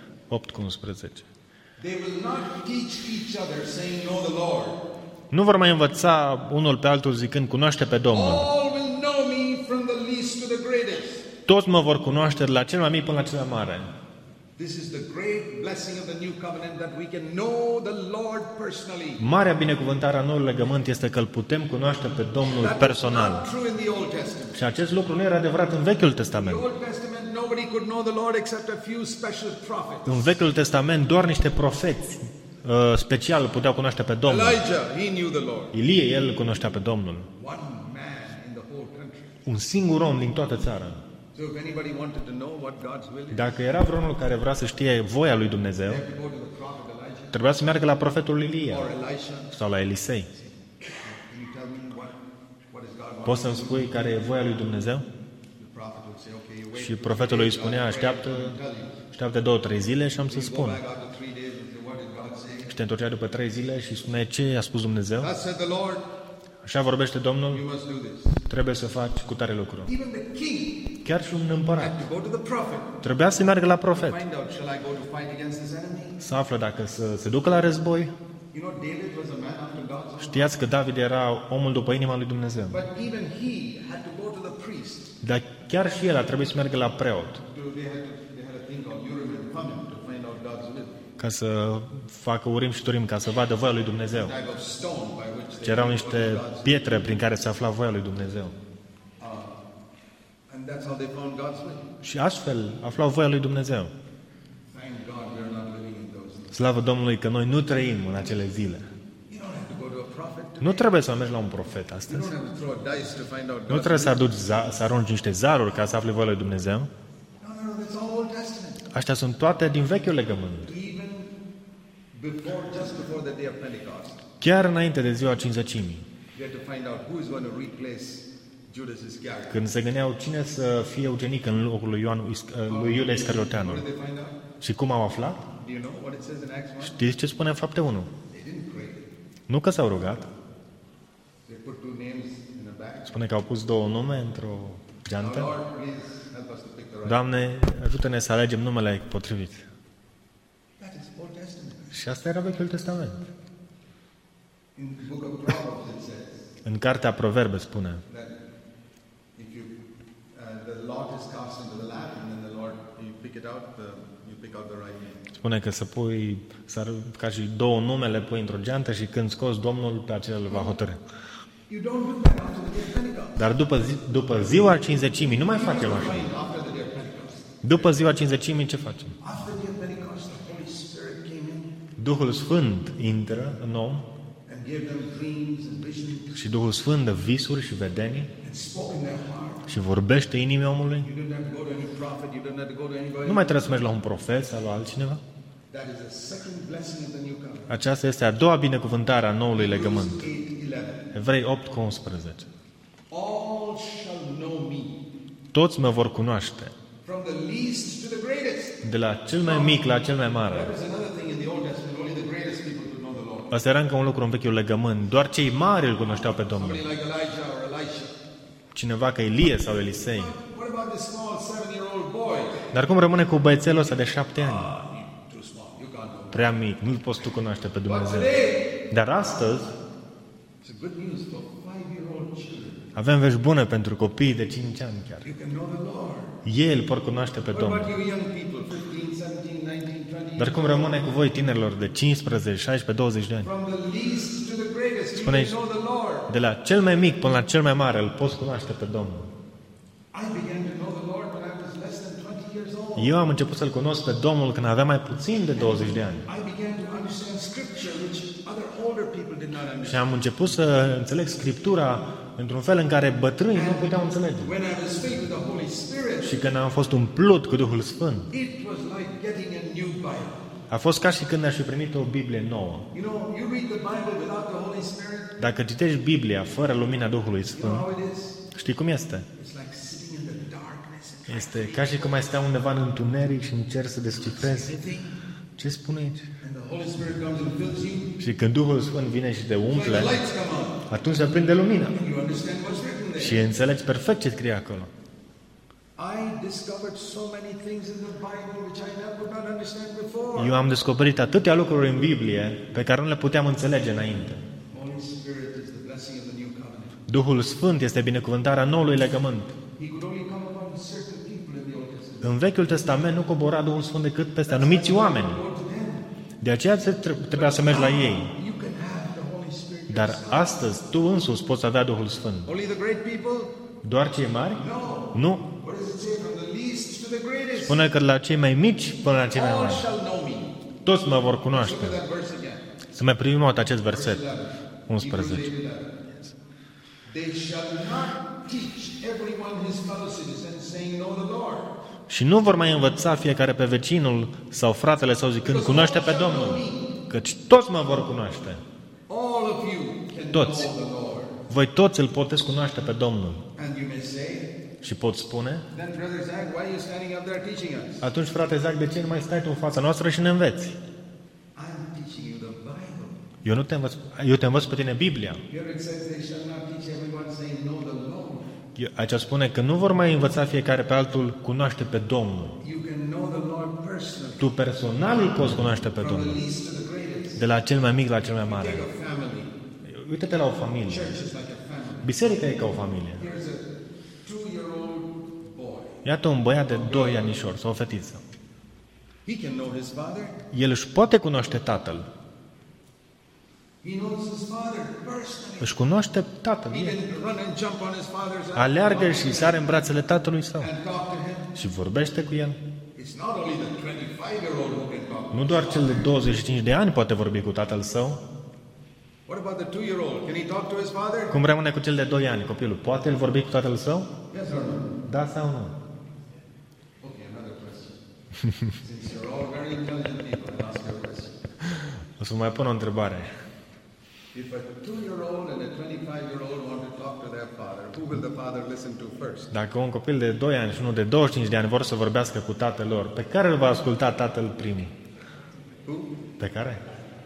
8:11. They will not teach each other saying, know the Lord. Nu vor mai învăța unul pe altul zicând, cunoaște pe Domnul. All will know me from the least to the greatest. Toți mă vor cunoaște de la cel mai mic până la cel mai mare. This is the great blessing of the new covenant that we can know the Lord personally. Marea binecuvântare a noului legământ este că îl putem cunoaște pe Domnul That was personal. not true in the Old Testament. Și acest lucru nu era adevărat în Vechiul In Testament. the Old Testament, nobody could know the Lord except a few special prophets. În Vechiul Testament doar niște profeți special puteau cunoaște pe Domnul. Elijah, he knew the Lord. Ilie, el îl cunoștea pe Domnul. One man in the whole country. Un singur om din toată țara. So if anybody wanted to know what God's will is, Dacă era vreunul care vrea să știe voia lui Dumnezeu, they had to go to the prophet Elijah trebuia să meargă la profetul Ilie or Elisha. sau la Elisei. Can you tell me what is God want? Poți să-mi spui care e voia lui Dumnezeu? The prophet would say, okay, you wait. Și profetul îi spunea, așteaptă 2-3 zile și am să Go spun. back after 3 days and say, what did God say? Și te întorcea după 3 zile și spunea, ce a spus Dumnezeu? Thus said the Lord, Așa vorbește Domnul, you must do this. trebuie să faci cu tare lucru. Even the king Chiar și un împărat had to go to the prophet. trebuia să meargă la profet, Find out, shall I go to fight against this enemy? să află dacă să se ducă la război. You know, David was a man after God's own. Știați că David era omul după inima lui Dumnezeu. But even he had to go to the priest. Dar chiar și el a trebuit să meargă la preot They had a thing called Urim and Thummim to find out God's will. ca să facă Urim și Turim, ca să vadă voia lui Dumnezeu. Type of stone by which Și they erau niște pietre prin care se afla voia lui Dumnezeu. and that's how they found God's will. Și astfel aflau voia lui Dumnezeu. Thank God we're not living in those days. Slavă Domnului că noi nu trăim în acele zile. You don't have to go to a prophet. Nu trebuie să mergi la un profet You astăzi. don't have to throw a dice to find out Nu God's trebuie will. să arunci niște zaruri ca să afli voia lui Dumnezeu. No, that's all Old Testament. Aștia sunt toate din Vechiul Legământ. Even just before the day of Pentecost, Chiar înainte de ziua Cincizecimii, we had to find out who is going to replace Judas Iscariot. când se gândeau cine să fie ucenic în locul lui Iuda Iscarioteanu. What did they find out? Și cum au aflat? Do you know what it says in Acts 1? Știți ce spune în Fapte 1? They didn't pray. Nu că s-au rugat, They put two names in the back. spune că au pus două nume într-o Now, geantă. Lord, please help help us to pick the right. Doamne, ajută-ne să alegem numele potrivit. That is Old Testament. Și asta era Vechiul Testament. In the book of Proverbs it says În cartea Proverbe spune that if you the lot is cast into the lap and then the Lord you pick it out, you pick out the right name. Spune că ca și două nume le pui într-o geantă și când scoți Domnul, pe acela îl va hotărî. You don't do that after the day of Pentecost. Dar după ziua Cincizecimii nu mai facem așa. After the day of Pentecost. După ziua Cincizecimii ce facem? After the day of Pentecost, the Holy Spirit came in Duhul Sfânt intră în om and gave them dreams and visions și Duhul Sfânt dă visuri și vedenii and spoke in their heart. și vorbește inimii omului. You didn't have to go to any prophet, you didn't have to go to anybody. Nu mai trebuie să mergi la un profet sau la altcineva. That is the second blessing of the new covenant. Aceasta este a doua binecuvântare a noului legământ. 8:11. Evrei 8:11. All shall know me, Toți mă vor cunoaște, from the least to the greatest. de la cel mai mic la cel mai mare. That was another thing in the Old Testament, only the greatest people could know the Lord. Asta era încă un lucru în Vechiul Legământ. Doar cei mari îl cunoșteau pe Domnul. Somebody like Elijah or Elisha. Cineva ca Ilie sau Elisei. What about the small 7-year-old boy? Dar cum rămâne cu băiețelul ăsta de 7 ani? He's too small, you can't know. Prea mic, nu-l poți tu cunoaște pe But Dumnezeu. today, Dar astăzi it's a good news for 5-year-old children. avem vești bune pentru copiii de 5 ani chiar. You can know the Lord. Ei îl pot cunoaște pe What about Domnul. you young people, 15, 17, 19, 20? Dar cum rămâne cu voi tinerilor de 15, 16, 20 de ani? From the least to the greatest, you Spune can aici, know the Lord. de la cel mai mic până la cel mai mare îl poți cunoaște pe Domnul. I began to know the Lord when I was less than 20 years old. Eu am început să-L cunosc pe Domnul când aveam mai puțin de 20 de ani. I began to understand Scripture, which other older people did not Și understand. am început să înțeleg Scriptura într-un fel în care bătrânii nu puteau înțelege. When I was filled with the Holy Spirit, Și când am fost umplut cu Duhul Sfânt, it was like getting a new Bible. a fost ca și când aș fi primit o Biblie nouă. You know, you read the Bible without the Holy Spirit, Dacă citești Biblia fără lumina Duhului you know Sfânt, how it is? știi cum este? It's like sitting in the darkness and Este ca și cum mai stai undeva în întuneric și încerci să descifrezi. anything, Ce spune aici? and the Holy Spirit comes and fills you. Și când Duhul Sfânt vine și te When umple, the lights come on, atunci se aprinde lumina. you understand what's written there. Și înțelegi perfect ce scrie acolo. I discovered so many things in the Bible which I never could not understand before. Eu am descoperit atâtea lucruri în Biblie pe care nu le puteam înțelege înainte. Holy Spirit is the blessing of the new covenant. Duhul Sfânt este binecuvântarea noului legământ. He could only come upon certain people in the Old Testament. În Vechiul Testament nu cobora Duhul Sfânt decât peste anumiți oameni. Go to them. De aceea trebuia să mergi la ei. You can have the Holy Spirit. Dar astăzi tu însuți poți avea Duhul Sfânt. Only the great people? Doar cei mari? No. Nu. What does it say? From the least to the greatest. Spune că de la cei mai mici până la cei mai All mari. shall know me. Toți mă vor Look cunoaște. at that verse again. Să mai privim o dată acest verset. 11. 11. They shall not teach everyone his fellow citizen, saying, Know the Lord. Și nu vor mai învăța fiecare pe vecinul sau fratele său zicând, cunoaște pe Domnul, căci toți mă vor cunoaște. All of you can Toți. know the Lord. Voi toți îl puteți cunoaște pe Domnul. And you may say, Și pot spune, Then Brother Zach, why are you standing up there teaching us? atunci frate Zac, de ce nu mai stai tu în fața noastră și ne înveți? I'm teaching you the Bible. Eu te învăț pe tine Biblia. Here it says they shall not teach everyone saying, Know the Lord. Aici spune că nu vor mai învăța fiecare pe altul, cunoaște pe Domnul. You can know the Lord personally. Tu personal îl poți cunoaște pe From the Domnul. least to the greatest. De la cel mai mic la cel mai mare. Take a family. Uite-te la o familie. Church is like a family. Biserica e ca o familie. Here's a 2-year-old boy. Iată un băiat de 2 anișori sau o fetiță. He can know his father. El își poate cunoaște tatăl. He knows his father personally. Își cunoaște tatăl. He can run and jump on his father's arm Aleargă și sare în brațele tatălui său. and talk to him. Și vorbește cu el. It's not only the 25-year-old who can talk. Nu doar cel de 25 de ani poate vorbi cu tatăl său. What about the 2-year-old? Can he talk to his father? Cum rămâne cu cel de 2 ani? Copilul poate el vorbi cu tatăl său? Yes or no? Da sau nu? Okay, another question. Since you're all very intelligent people, I'll ask you a question. O să mai pun o întrebare. If a 2-year-old and a 25-year-old want to talk to their father, who will the father listen to first? Dacă un copil de 2 ani și unul de 25 de ani vor să vorbească cu tatăl lor, pe care îl va asculta tatăl primii? Who? Pe care?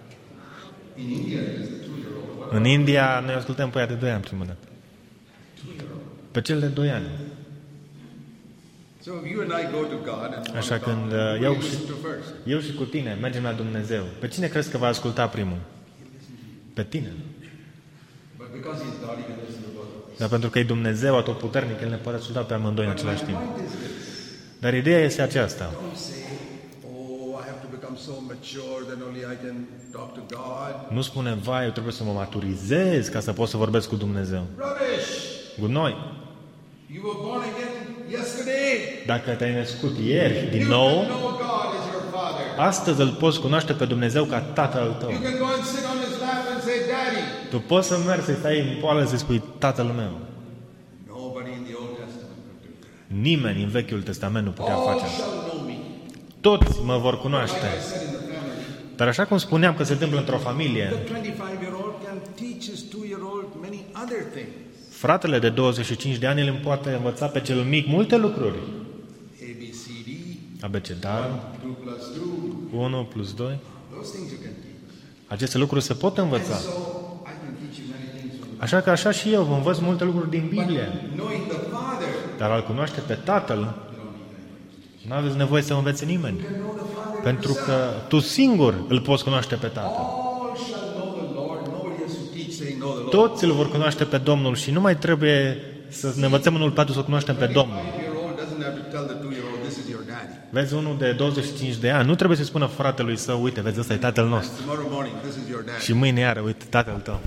In India, it is the 2-year-old. În India noi ascultăm pe ea de 2 ani prima dată. 2-year-old. Pe cel de 2 ani. So So if you and I go to God and want Așa to când talk to him, who do eu you listen to first? eu și cu tine mergem la Dumnezeu, pe cine crezi că va asculta primul? Pe tine. But because he's God, he can listen to both of us. Dar pentru că e Dumnezeu atotputernic, El ne poate asculta pe amândoi în But același my timp. point is this. Dar ideea este aceasta. Don't say, oh, I have to become so mature that only I can talk to God. Nu spune, vai, eu trebuie să mă maturizez ca să pot să vorbesc cu Dumnezeu. Rubbish! Gunoi. You were born again yesterday. Dacă te-ai născut ieri, din You nou, can know God as your Father. astăzi îl poți cunoaște pe Dumnezeu ca Tatăl tău. You can go and sit on his lap and say, Daddy. Tu poți să mergi să stai în poală să spui Tatăl meu. Nobody in the Old Testament could do that. Nimeni în Vechiul Testament nu putea All face asta. shall know me. Toți mă vor Like cunoaște. I said in the family, Dar așa cum spuneam că se întâmplă într-o familie, the 25-year-old can teach his 2-year-old many other things. fratele de 25 de ani îl poate învăța pe cel mic multe lucruri. ABCD, Abecedarul, 2 plus 2, 1 plus 2. those things you can teach. Aceste lucruri se pot And învăța. so I can teach you many things from the Așa că așa și eu vă învăț multe lucruri din Biblie. knowing the Father. Dar al cunoaște pe Tatăl, nu aveți nevoie să învețe nimeni. You can know the Father Pentru himself. că tu singur îl poți cunoaște pe Tatăl. All shall know the Lord. Nobody has to teach saying know the Lord. Toți îl vor cunoaște pe Domnul și nu mai trebuie să ne învățăm unul pe altul să cunoaștem pe Domnul. 5-year-old doesn't have to tell the 2-year-old this is your daddy. Vezi, unul de 25 de ani nu trebuie să spună fratelui său, uite, vezi, ăsta e tatăl nostru. Tomorrow morning, this is your daddy. Și mâine iară, uite, tatăl tău.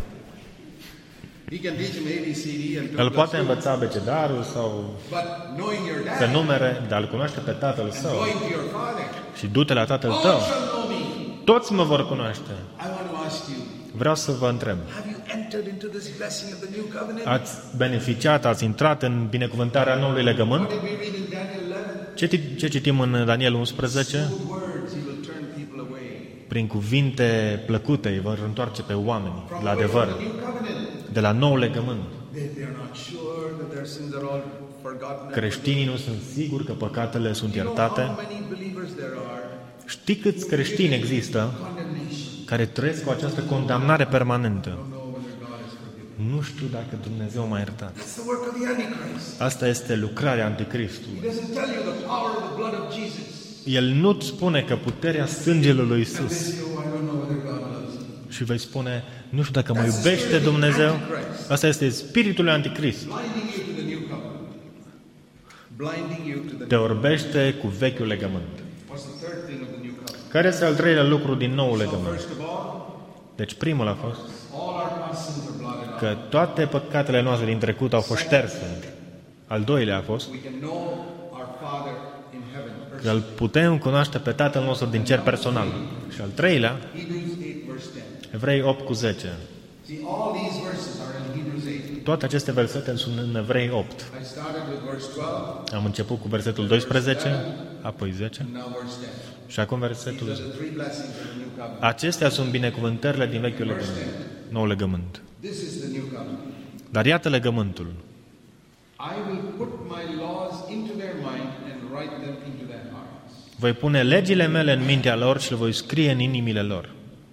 He can teach him ABCD and 2 Îl plus poate 2. învăța abecedarul sau But knowing your pe dad numere, dar îl cunoaște pe tatăl and său. going to your father, Și du-te la tatăl all tău. shall know me. Toți mă vor cunoaște. I want to ask you, Vreau să vă întreb. have you entered into this blessing of the new covenant? Ați beneficiat, ați intrat în binecuvântarea noului legământ? What did we read in Daniel 11? Ce citim în Daniel 11? With words he will turn people away Prin cuvinte plăcute îi vor întoarce pe oameni from la the adevăr, new covenant. de la nou legământ. They are not sure that their sins are all forgotten. Creștinii nu sunt siguri că păcatele sunt You know iertate. how many believers there are? Știi câți creștini există Condemnation. care trăiesc cu această condamnare permanentă? Don't know whether God is forgiven. Nu știu dacă Dumnezeu m-a iertat. That's the work of the Antichrist. Asta este lucrarea Anticristului. He doesn't tell you the power of the blood of Jesus. El nu-ți spune că puterea sângelui lui And then Iisus say, oh, I don't know whether God loves me. și vei spune, nu știu dacă mă iubește Dumnezeu. Asta este spiritul lui Anticrist. Blinding you to the new covenant. Blinding you to the Te orbește cu vechiul legământ. What's the third thing of the new covenant? Care este al treilea lucru din nou So legământ? first of all, Deci primul a fost all our past sins are blotted out. că toate păcatele noastre din trecut au fost șterse. Al doilea a fost We can know our Father in heaven. că îl putem cunoaște pe Tatăl nostru din cer personal. Și al treilea, Hebrews 8 verse 10. Evrei 8 cu 10. See, all these verses are in Hebrews 8. Toate aceste versete sunt în Evrei 8. I started with verse 12, Am început cu versetul 12, apoi 10 and now verse 10. și acum These versetul are the three blessings of the new covenant. Acestea sunt binecuvântările din vechiul legământ, nou legământ. This is the new covenant. Dar iată legământul. I will put my laws into their mind and write them into their hearts. Voi pune legile mele în mintea lor și le voi scrie în inimile lor.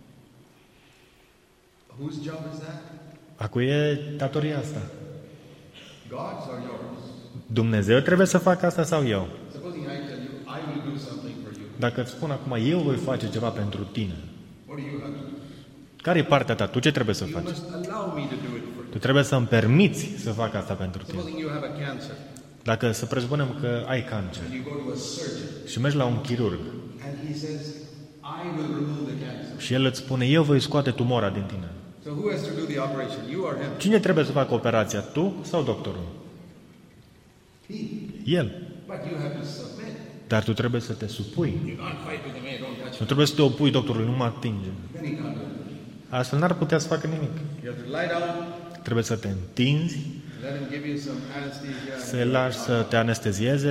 Whose job is that? A cui e datoria asta? God's or yours? Dumnezeu trebuie să facă asta sau eu? Supposing I tell you, I will do something for you. Dacă îți spun acum, eu voi face ceva pentru tine, What do you have to do? care e partea ta? Tu ce trebuie să You faci? must allow me to do it for you. Tu trebuie să îmi permiți să fac asta pentru tine. Supposing you have a cancer Dacă să presupunem că ai cancer and you go to a surgeon și mergi la un chirurg and he says, I will remove the cancer. și el îți spune, eu voi scoate tumora din tine. So who has to do the operation? You or him? Cine trebuie să facă operația? Tu sau doctorul? He. El. But you have to submit. Dar tu trebuie să te supui. You can't fight with him, hey, don't touch Nu me. trebuie să te opui doctorului, nu mă atinge. Then he can't do it. Astfel n-ar putea să facă nimic. You have to lie down, Trebuie să te întinzi, let him give you some anesthesia. să-i lași să te anestezieze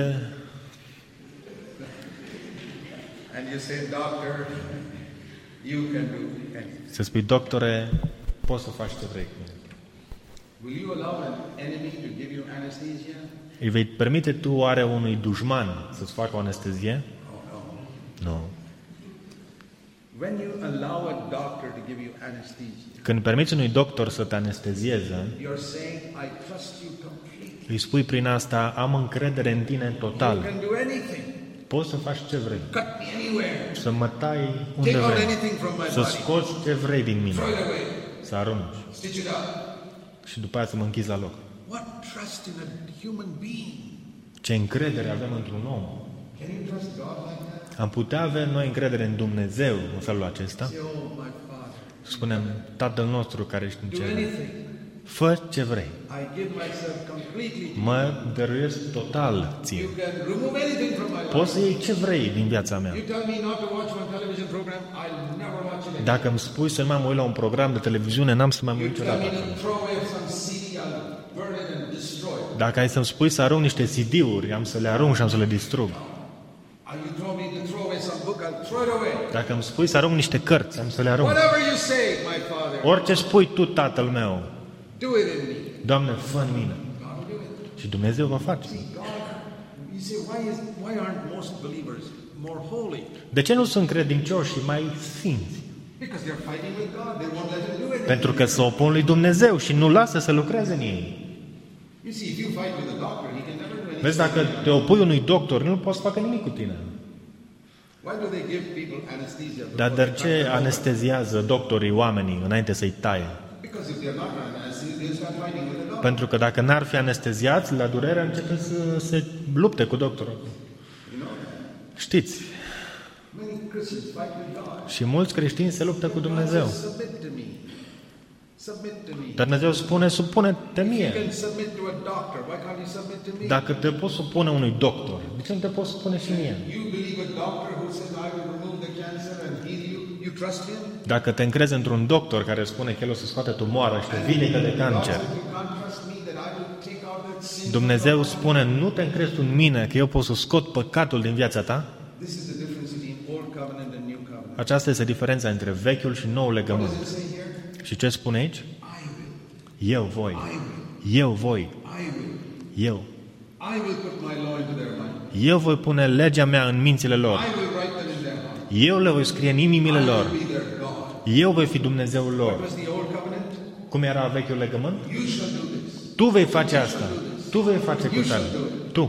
And you say, doctor, you can do anything. să spui, doctore, poți să faci ce vrei cu mine. Will you allow an enemy to give you anesthesia? Îi vei permite tu oare unui dușman să-ți facă o anestezie? Oh, no. Nu. When you allow a doctor to give you anesthesia, Când permiți unui doctor să te anestezieze, you're saying, I trust you completely. Îi spui prin asta, am încredere în tine You total. can do anything. Poți să faci ce vrei. Cut me anywhere. Să mă tai unde Take out vrei. anything from my Să body. scoți ce vrei din mine. Throw it away. Să arunci. Stitch it up. Și după aia să mă închizi la loc. What trust in a human being? Ce încredere avem într-un om. Can you trust God like that? Am putea avea noi încredere în Dumnezeu în felul acesta. Say, oh, my Father, Spunem, Tatăl nostru care ești în do cer, anything. fă ce vrei. I give myself completely to you. Mă dăruiesc total ție. You can remove anything from my life. Poți să iei ce vrei din viața mea. You tell me not to watch one television program, I'll never watch it again. Dacă îmi spui să nu mai mă uit la un program de televiziune, n-am să mai mă uit You tell niciodată. me to throw away some CD, I'll burn it and destroy it. Dacă ai să-mi spui să arunc niște CD-uri, am să le arunc și am să le distrug. You told me to throw away some book, I'll throw it away. Dacă îmi spui să arunc niște cărți, am să le arunc. Whatever you say, my Father, Orice spui tu, Tatăl meu, do it in me. Doamne, fă în mine. God will do it. Și Dumnezeu va face. God, you say, why aren't most believers more holy? De ce nu sunt credincioși și mai sfinți? Because they're fighting with God. They won't let him do anything. Pentru că se opun lui Dumnezeu și nu lasă să lucreze în ei. You see, if you fight with a doctor, he can never do anything. Vezi, dacă te opui unui doctor, nu poți să facă nimic cu tine. Why do they give people anesthesia? Dar de ce anesteziază doctorii oamenii înainte să-i taie? Because if they're not anesthesia, they'll start fighting with the doctor. Pentru că dacă n-ar fi anesteziați, la durere începe să se lupte cu doctorul. You know that. Știți, Many Christians fight with God. și mulți creștini se luptă cu Dumnezeu. God says, submit to me. Submit to me. Dar Dumnezeu spune, supune-te You mie. can submit to a doctor. Why can't you submit to me? Dacă te poți supune unui doctor, de ce nu te poți supune și mie? You believe a doctor who says, I will remove the cancer and heal you. You trust him? Dacă te încrezi într-un doctor care spune că el o să scoate tumoara și te vindecă de God cancer, says, you can't trust me that I will take out that sin. Dumnezeu spune, nu te încrezi tu în mine că eu pot să scot păcatul din viața ta? This is the difference between Old Covenant and New Covenant. Aceasta este diferența între vechiul și noul What legământ. does it say here? Și ce spune aici? I will. Eu voi. I will. Eu voi. I will. Eu. I will put my law into their mind. Eu voi pune legea mea în mințile lor. I will write them in their heart. Eu le voi scrie în inimile I lor. will be their God. Eu voi fi Dumnezeul What lor. was the Old Covenant? Cum era vechiul legământ? You shall do this. Tu vei face asta. Tu vei face cu tare. Tu.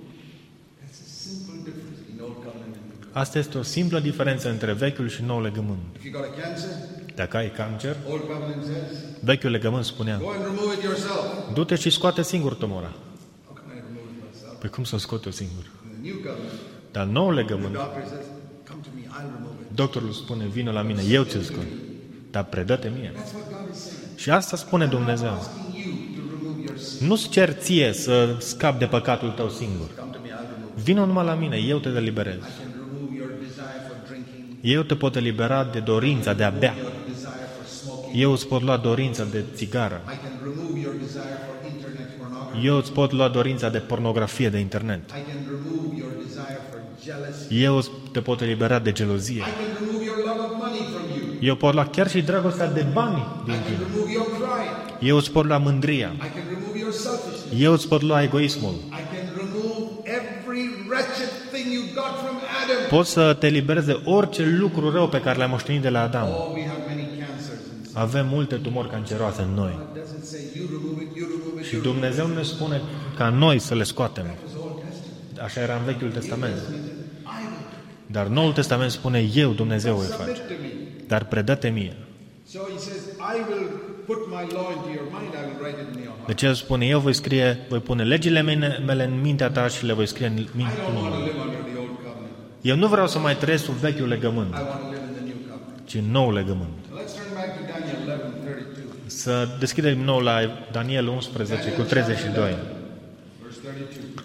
That's a simple difference in Old Covenant and New Covenant. Asta este o simplă diferență între vechiul și noul legământ. If you got a cancer, Dacă ai cancer, Old Covenant says, vechiul legământ spunea, go and remove it yourself. du-te și scoate singur tumora. How can I remove it myself? Păi cum să o scot eu singur? In the New Covenant, Dar noul the legământ, doctor says, come to me, I'll remove it. doctorul spune, vină la mine, eu ți-l scot. Dar predă-te mie. That's what God is saying. Și asta spune Dumnezeu. Asking you to remove your sin. Nu-ți cer ție să scapi de păcatul tău singur. Come to me, I'll remove it. Vină numai la mine, eu te eliberez. I can remove your desire for drinking, Eu te pot elibera de dorința de a bea. your desire for smoking. Eu îți pot lua dorința de țigară. I can remove your desire for internet pornography. Eu îți pot lua dorința de pornografie de internet. I can remove your desire for jealousy. Eu te pot elibera de gelozie. I can remove your love of money from you. Eu pot lua chiar și dragostea de bani I din can tine. remove your pride. Eu îți pot lua mândria. I can remove your selfishness. Eu îți pot lua egoismul. I can remove every wretched thing you got from Adam. Pot să te eliberez de orice lucru rău pe care l-ai moștenit de la Adam. Oh, we have many cancers. Avem multe tumori canceroase în noi. God doesn't say you remove it, you remove it, Și you remove Dumnezeu ne spune ca noi să le scoatem. it. It was Old Testament. Așa era în Vechiul Testament. I will. Dar Noul Testament spune, eu, Dumnezeu, voi face. Submit to me. Dar predă-te mie. So he says, I will put my law into your mind, I will write it in your heart. Deci el spune, eu voi pune legile mele în mintea ta și le voi scrie în I don't want to mintea. live under the old covenant. Eu nu vreau să mai trăiesc sub vechiul legământ, I want to live in the new covenant. ci în nou legământ. Let's turn back to Daniel 11:32. Să deschidem din nou la Daniel 11 cu 32. Verse 32.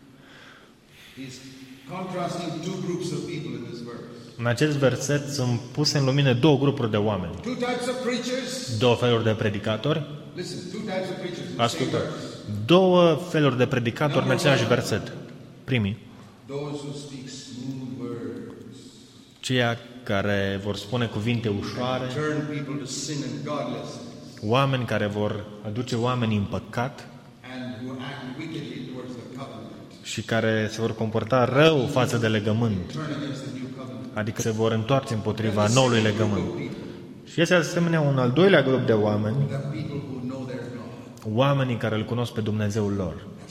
He's contrasting two groups of people in this verse. În acest verset sunt puse în lumină două grupuri de oameni. Two types of preachers. Două feluri de predicatori. Listen, two types of preachers. in the same Ascultă. verse. Două feluri de predicatori în același verset. Primii, Those who speak smooth words, ceia care vor spune cuvinte ușoare, turn people to sin and godlessness, oameni care vor aduce oamenii în păcat and who act wickedly towards the covenant, și care se vor comporta rău față de legământ, turn against the new covenant. adică se vor întoarce împotriva noului legământ. Și este asemenea un al doilea grup de oameni, The people who know their God. oamenii care îl cunosc pe Dumnezeul lor. That's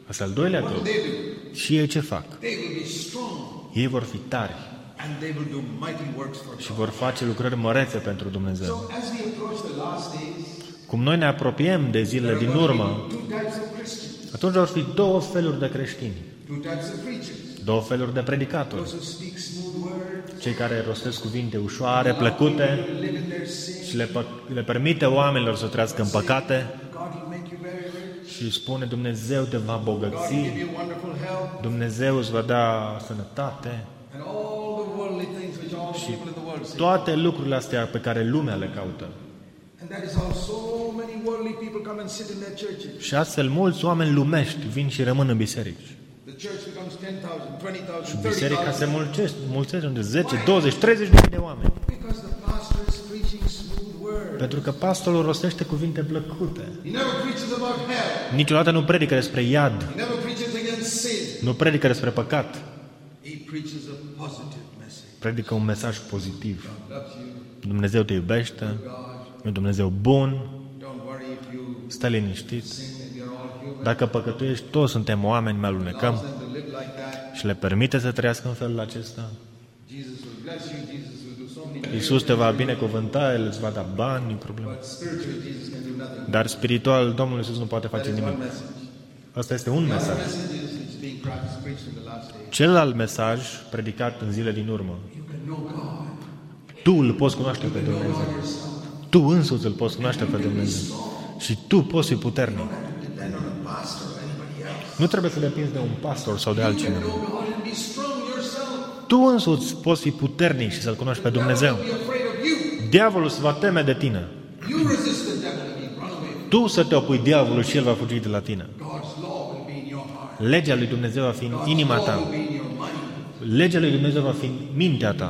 Asta al doilea What trup. will they do? Și ei ce fac? They will be strong Ei vor fi tari and they will do mighty works for și God. vor face lucrări mărețe pentru So Dumnezeu. as we approach the last days, Cum noi ne apropiem de zilele din urmă, two types of Christians, atunci vor fi două feluri de creștini, two types of preachers. două feluri de predicatori. Those who speak smooth words, Cei care rostesc cuvinte ușoare, plăcute live in their sin. și le permite oamenilor să trăiască în păcate God will make you very rich. și spune Dumnezeu te va God will bogăți, give you wonderful health. Dumnezeu îți va da sănătate And all the worldly things which all people in the world say. toate lucrurile astea pe care lumea le caută. And that is how so many worldly people come and sit in their churches. Și astfel mulți oameni lumești vin și rămân în biserici. The church becomes 10,000, 20,000, Biserica se 30,000. mulțește unde 10, 20, 30 de mii de oameni. Because the pastor is preaching smooth words. Pentru că pastorul rostește cuvinte plăcute. He never preaches about hell. Niciodată nu predică despre iad, He never preaches against sin. nu predică despre păcat. He preaches a positive message. Predică un mesaj pozitiv. God loves you. Dumnezeu te iubește, God, e un Dumnezeu bun, don't worry if you stai liniștit. sin and you're all human. Dacă păcătuiești, toți suntem oameni, mai alunecăm Allows them to live like that. și le permite să trăiască în felul acesta. Jesus will bless you. Jesus will do so many Iisus te va binecuvânta, El îți va da bani, nu problemă. But spiritually, Jesus can do nothing. Dar spiritual, Domnul Iisus nu poate That face is one nimic. message. Asta este un The other mesaj. message is being preached in the last days. Celălalt mesaj, predicat în zile din urmă, You can know God. tu îl poți cunoaște pe Dumnezeu. Tu însuți îl poți cunoaște pe Dumnezeu. Și tu poți fi puternic. Depend on a pastor or anybody else. Nu trebuie să depinzi de un pastor sau de You can altcineva. know God and be strong yourself. Tu însuți poți fi puternic și să-L cunoști pe Dumnezeu. Be afraid of you. Diavolul se va teme de tine. You resist the devil and he'll run away. Tu să te opui diavolul și el va fugi de la tine. God's law will be in your heart. Legea lui Dumnezeu va fi în God's inima law ta. will be in your mind. Legea lui Dumnezeu va fi în mintea ta.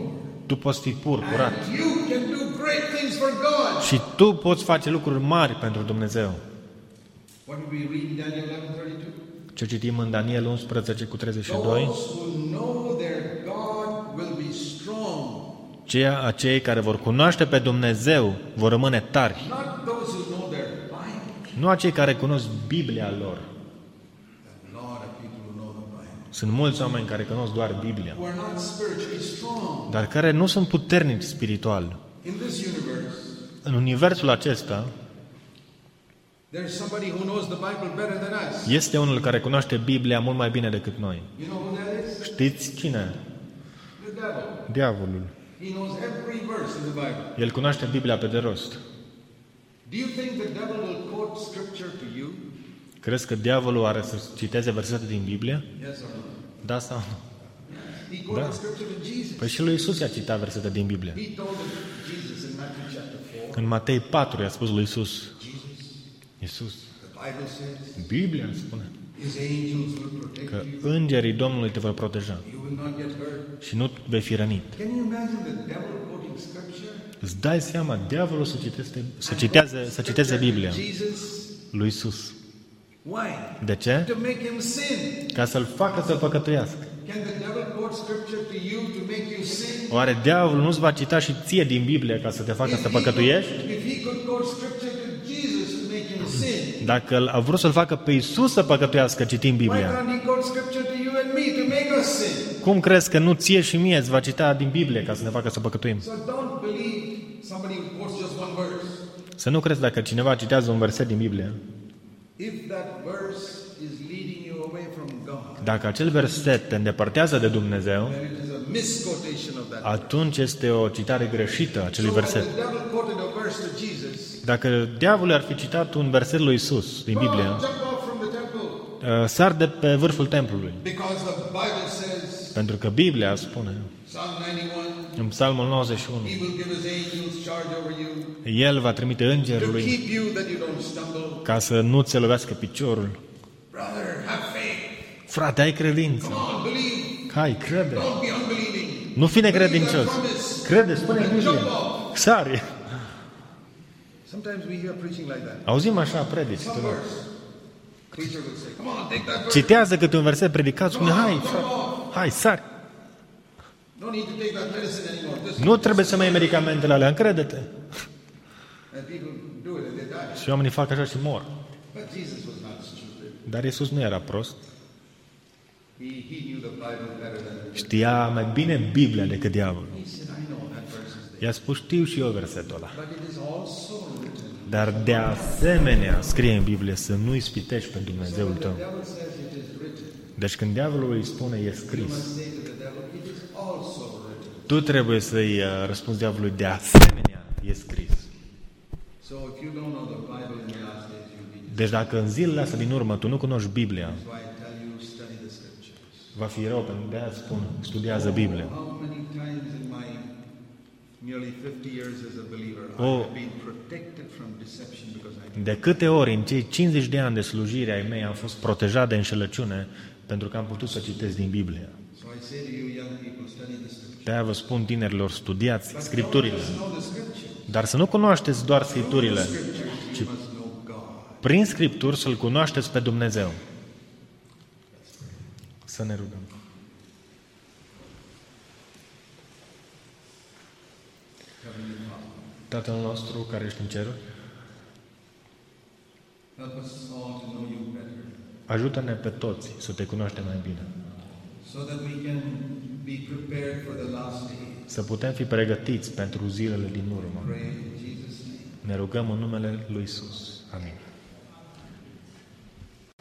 Tu poți fi pur, curat. You can do great things for God. Și tu poți face lucruri mari pentru Dumnezeu. What did we read in Daniel 11:32? Ce citim în Daniel 11 cu 32? Those who know their God will be strong. Acei care vor cunoaște pe Dumnezeu vor rămâne tari. Not those who know their Bible. Nu acei care cunosc Biblia lor. A lot of people who know the Bible. Sunt mulți oameni care cunosc doar Biblia, Who are not spiritually strong. dar care nu sunt puternici spiritual. In this universe, În universul acesta there's somebody who knows the Bible better than us. este unul care cunoaște Biblia mult mai bine decât noi. You know who that is? Știți cine? The devil. Diavolul. He knows every verse in the Bible. El cunoaște Biblia pe de rost. Do you think the devil will quote scripture to you? Crezi că diavolul are să citeze versete din Biblie? Yes or no? Da sau nu? He quoted scripture to Jesus. Păi și lui Iisus i-a citat versete din Biblie. He told Jesus in Matthew chapter 4. În Matei 4 i-a spus lui Iisus. Iisus. The Bible says Biblia spune his angels will protect că you. îngerii Domnului te vor proteja You will not get hurt. și nu vei fi rănit. Can you imagine the devil quoting scripture? Îți dai seama, diavolul să citeze Biblia Jesus. lui Iisus. Why? De ce? To make him sin. Ca să-l facă să păcătuiască. Can the devil quote scripture to you to make you sin? Oare diavolul nu-ți va cita și ție din Biblie ca să te facă să păcătuiești? If he could quote scripture to Jesus to make him sin, Dacă a vrut să-l facă pe Iisus să păcătuiască citind why Biblia, can't he quote scripture to you and me to make us sin? cum crezi că nu ție și mie îți va cita din Biblie ca să ne facă să păcătuim? So don't believe somebody who quotes just one verse. Să nu crezi dacă cineva citează un verset din Biblie, If that verse is leading you away from God, dacă acel verset te îndepărtează de Dumnezeu, then it is a misquotation of that. atunci este o citare greșită a acelui So when verset. the devil quoted a verse to Jesus, Dacă diavolul ar fi citat un verset lui Iisus din "Come on, Biblie, jump off from the temple, sar de pe vârful templului. because the Bible says, Pentru că Biblia spune, Psalm 91, în Psalmul 91, He will give His angels charge over you El va trimite to îngerul lui keep you that you don't stumble. ca să nu ți se lovească piciorul. Brother, have faith. Frate, ai credință. Come on, believe. Hai, crede. Don't be unbelieving. Nu fi necredincios. Crede, spune în Biblie. Sari. Sometimes we hear preaching like that. Auzim așa predici. Some verse. Preacher will say, "Come on, take that verse. Citează câte un verset predicat, spune, hai, frate, hai, sari. Don't need to take that medicine anymore. This Nu trebuie să mai iei medicamentele alea, încrede-te. And people do it and they die. Și oamenii fac așa și mor. But Jesus was not stupid. Dar Iisus nu era prost. He knew the Bible better than Știa mai bine Biblia decât diavolul. he said, I know that verse is there. I-a spus, știu și eu versetul ăla. But it is also written. Dar de asemenea scrie în Biblie să nu ispitești pe Dumnezeul The tău. devil says it is written. Deci când diavolul îi spune e You scris, must say to the devil, it is also written. tu trebuie să-i răspunzi diavolului de asemenea e scris. So if you don't know the Bible in the last days, you'll be Deci dacă în zilele astea din urmă tu nu cunoști Biblia, That's why I tell you, study the scriptures. va fi rău, pentru de-aia spun, studiază Biblia. How many times in my nearly 50 years as a believer I Oh. have been protected from deception because I De câte ori în cei 50 de ani de slujire ai mei am fost protejat de înșelăciune pentru că am putut să citesc din Biblie. So I say to you young people, study the scriptures. De-aia vă spun tinerilor, studiați Scripturile. Just know the scriptures. Dar să nu cunoașteți doar Scripturile, Scriptures, you must know God. prin Scripturi să-L cunoașteți pe Dumnezeu. Să ne rugăm. Heavenly Father, Tatăl nostru care ești în ceruri, help us all to know you better, ajută-ne pe toți să te cunoaștem mai bine. so that we can be prepared for the last day. Să putem fi pregătiți pentru zilele din urmă. Pray in Jesus' name. Ne rugăm în numele Lui Iisus. Amin.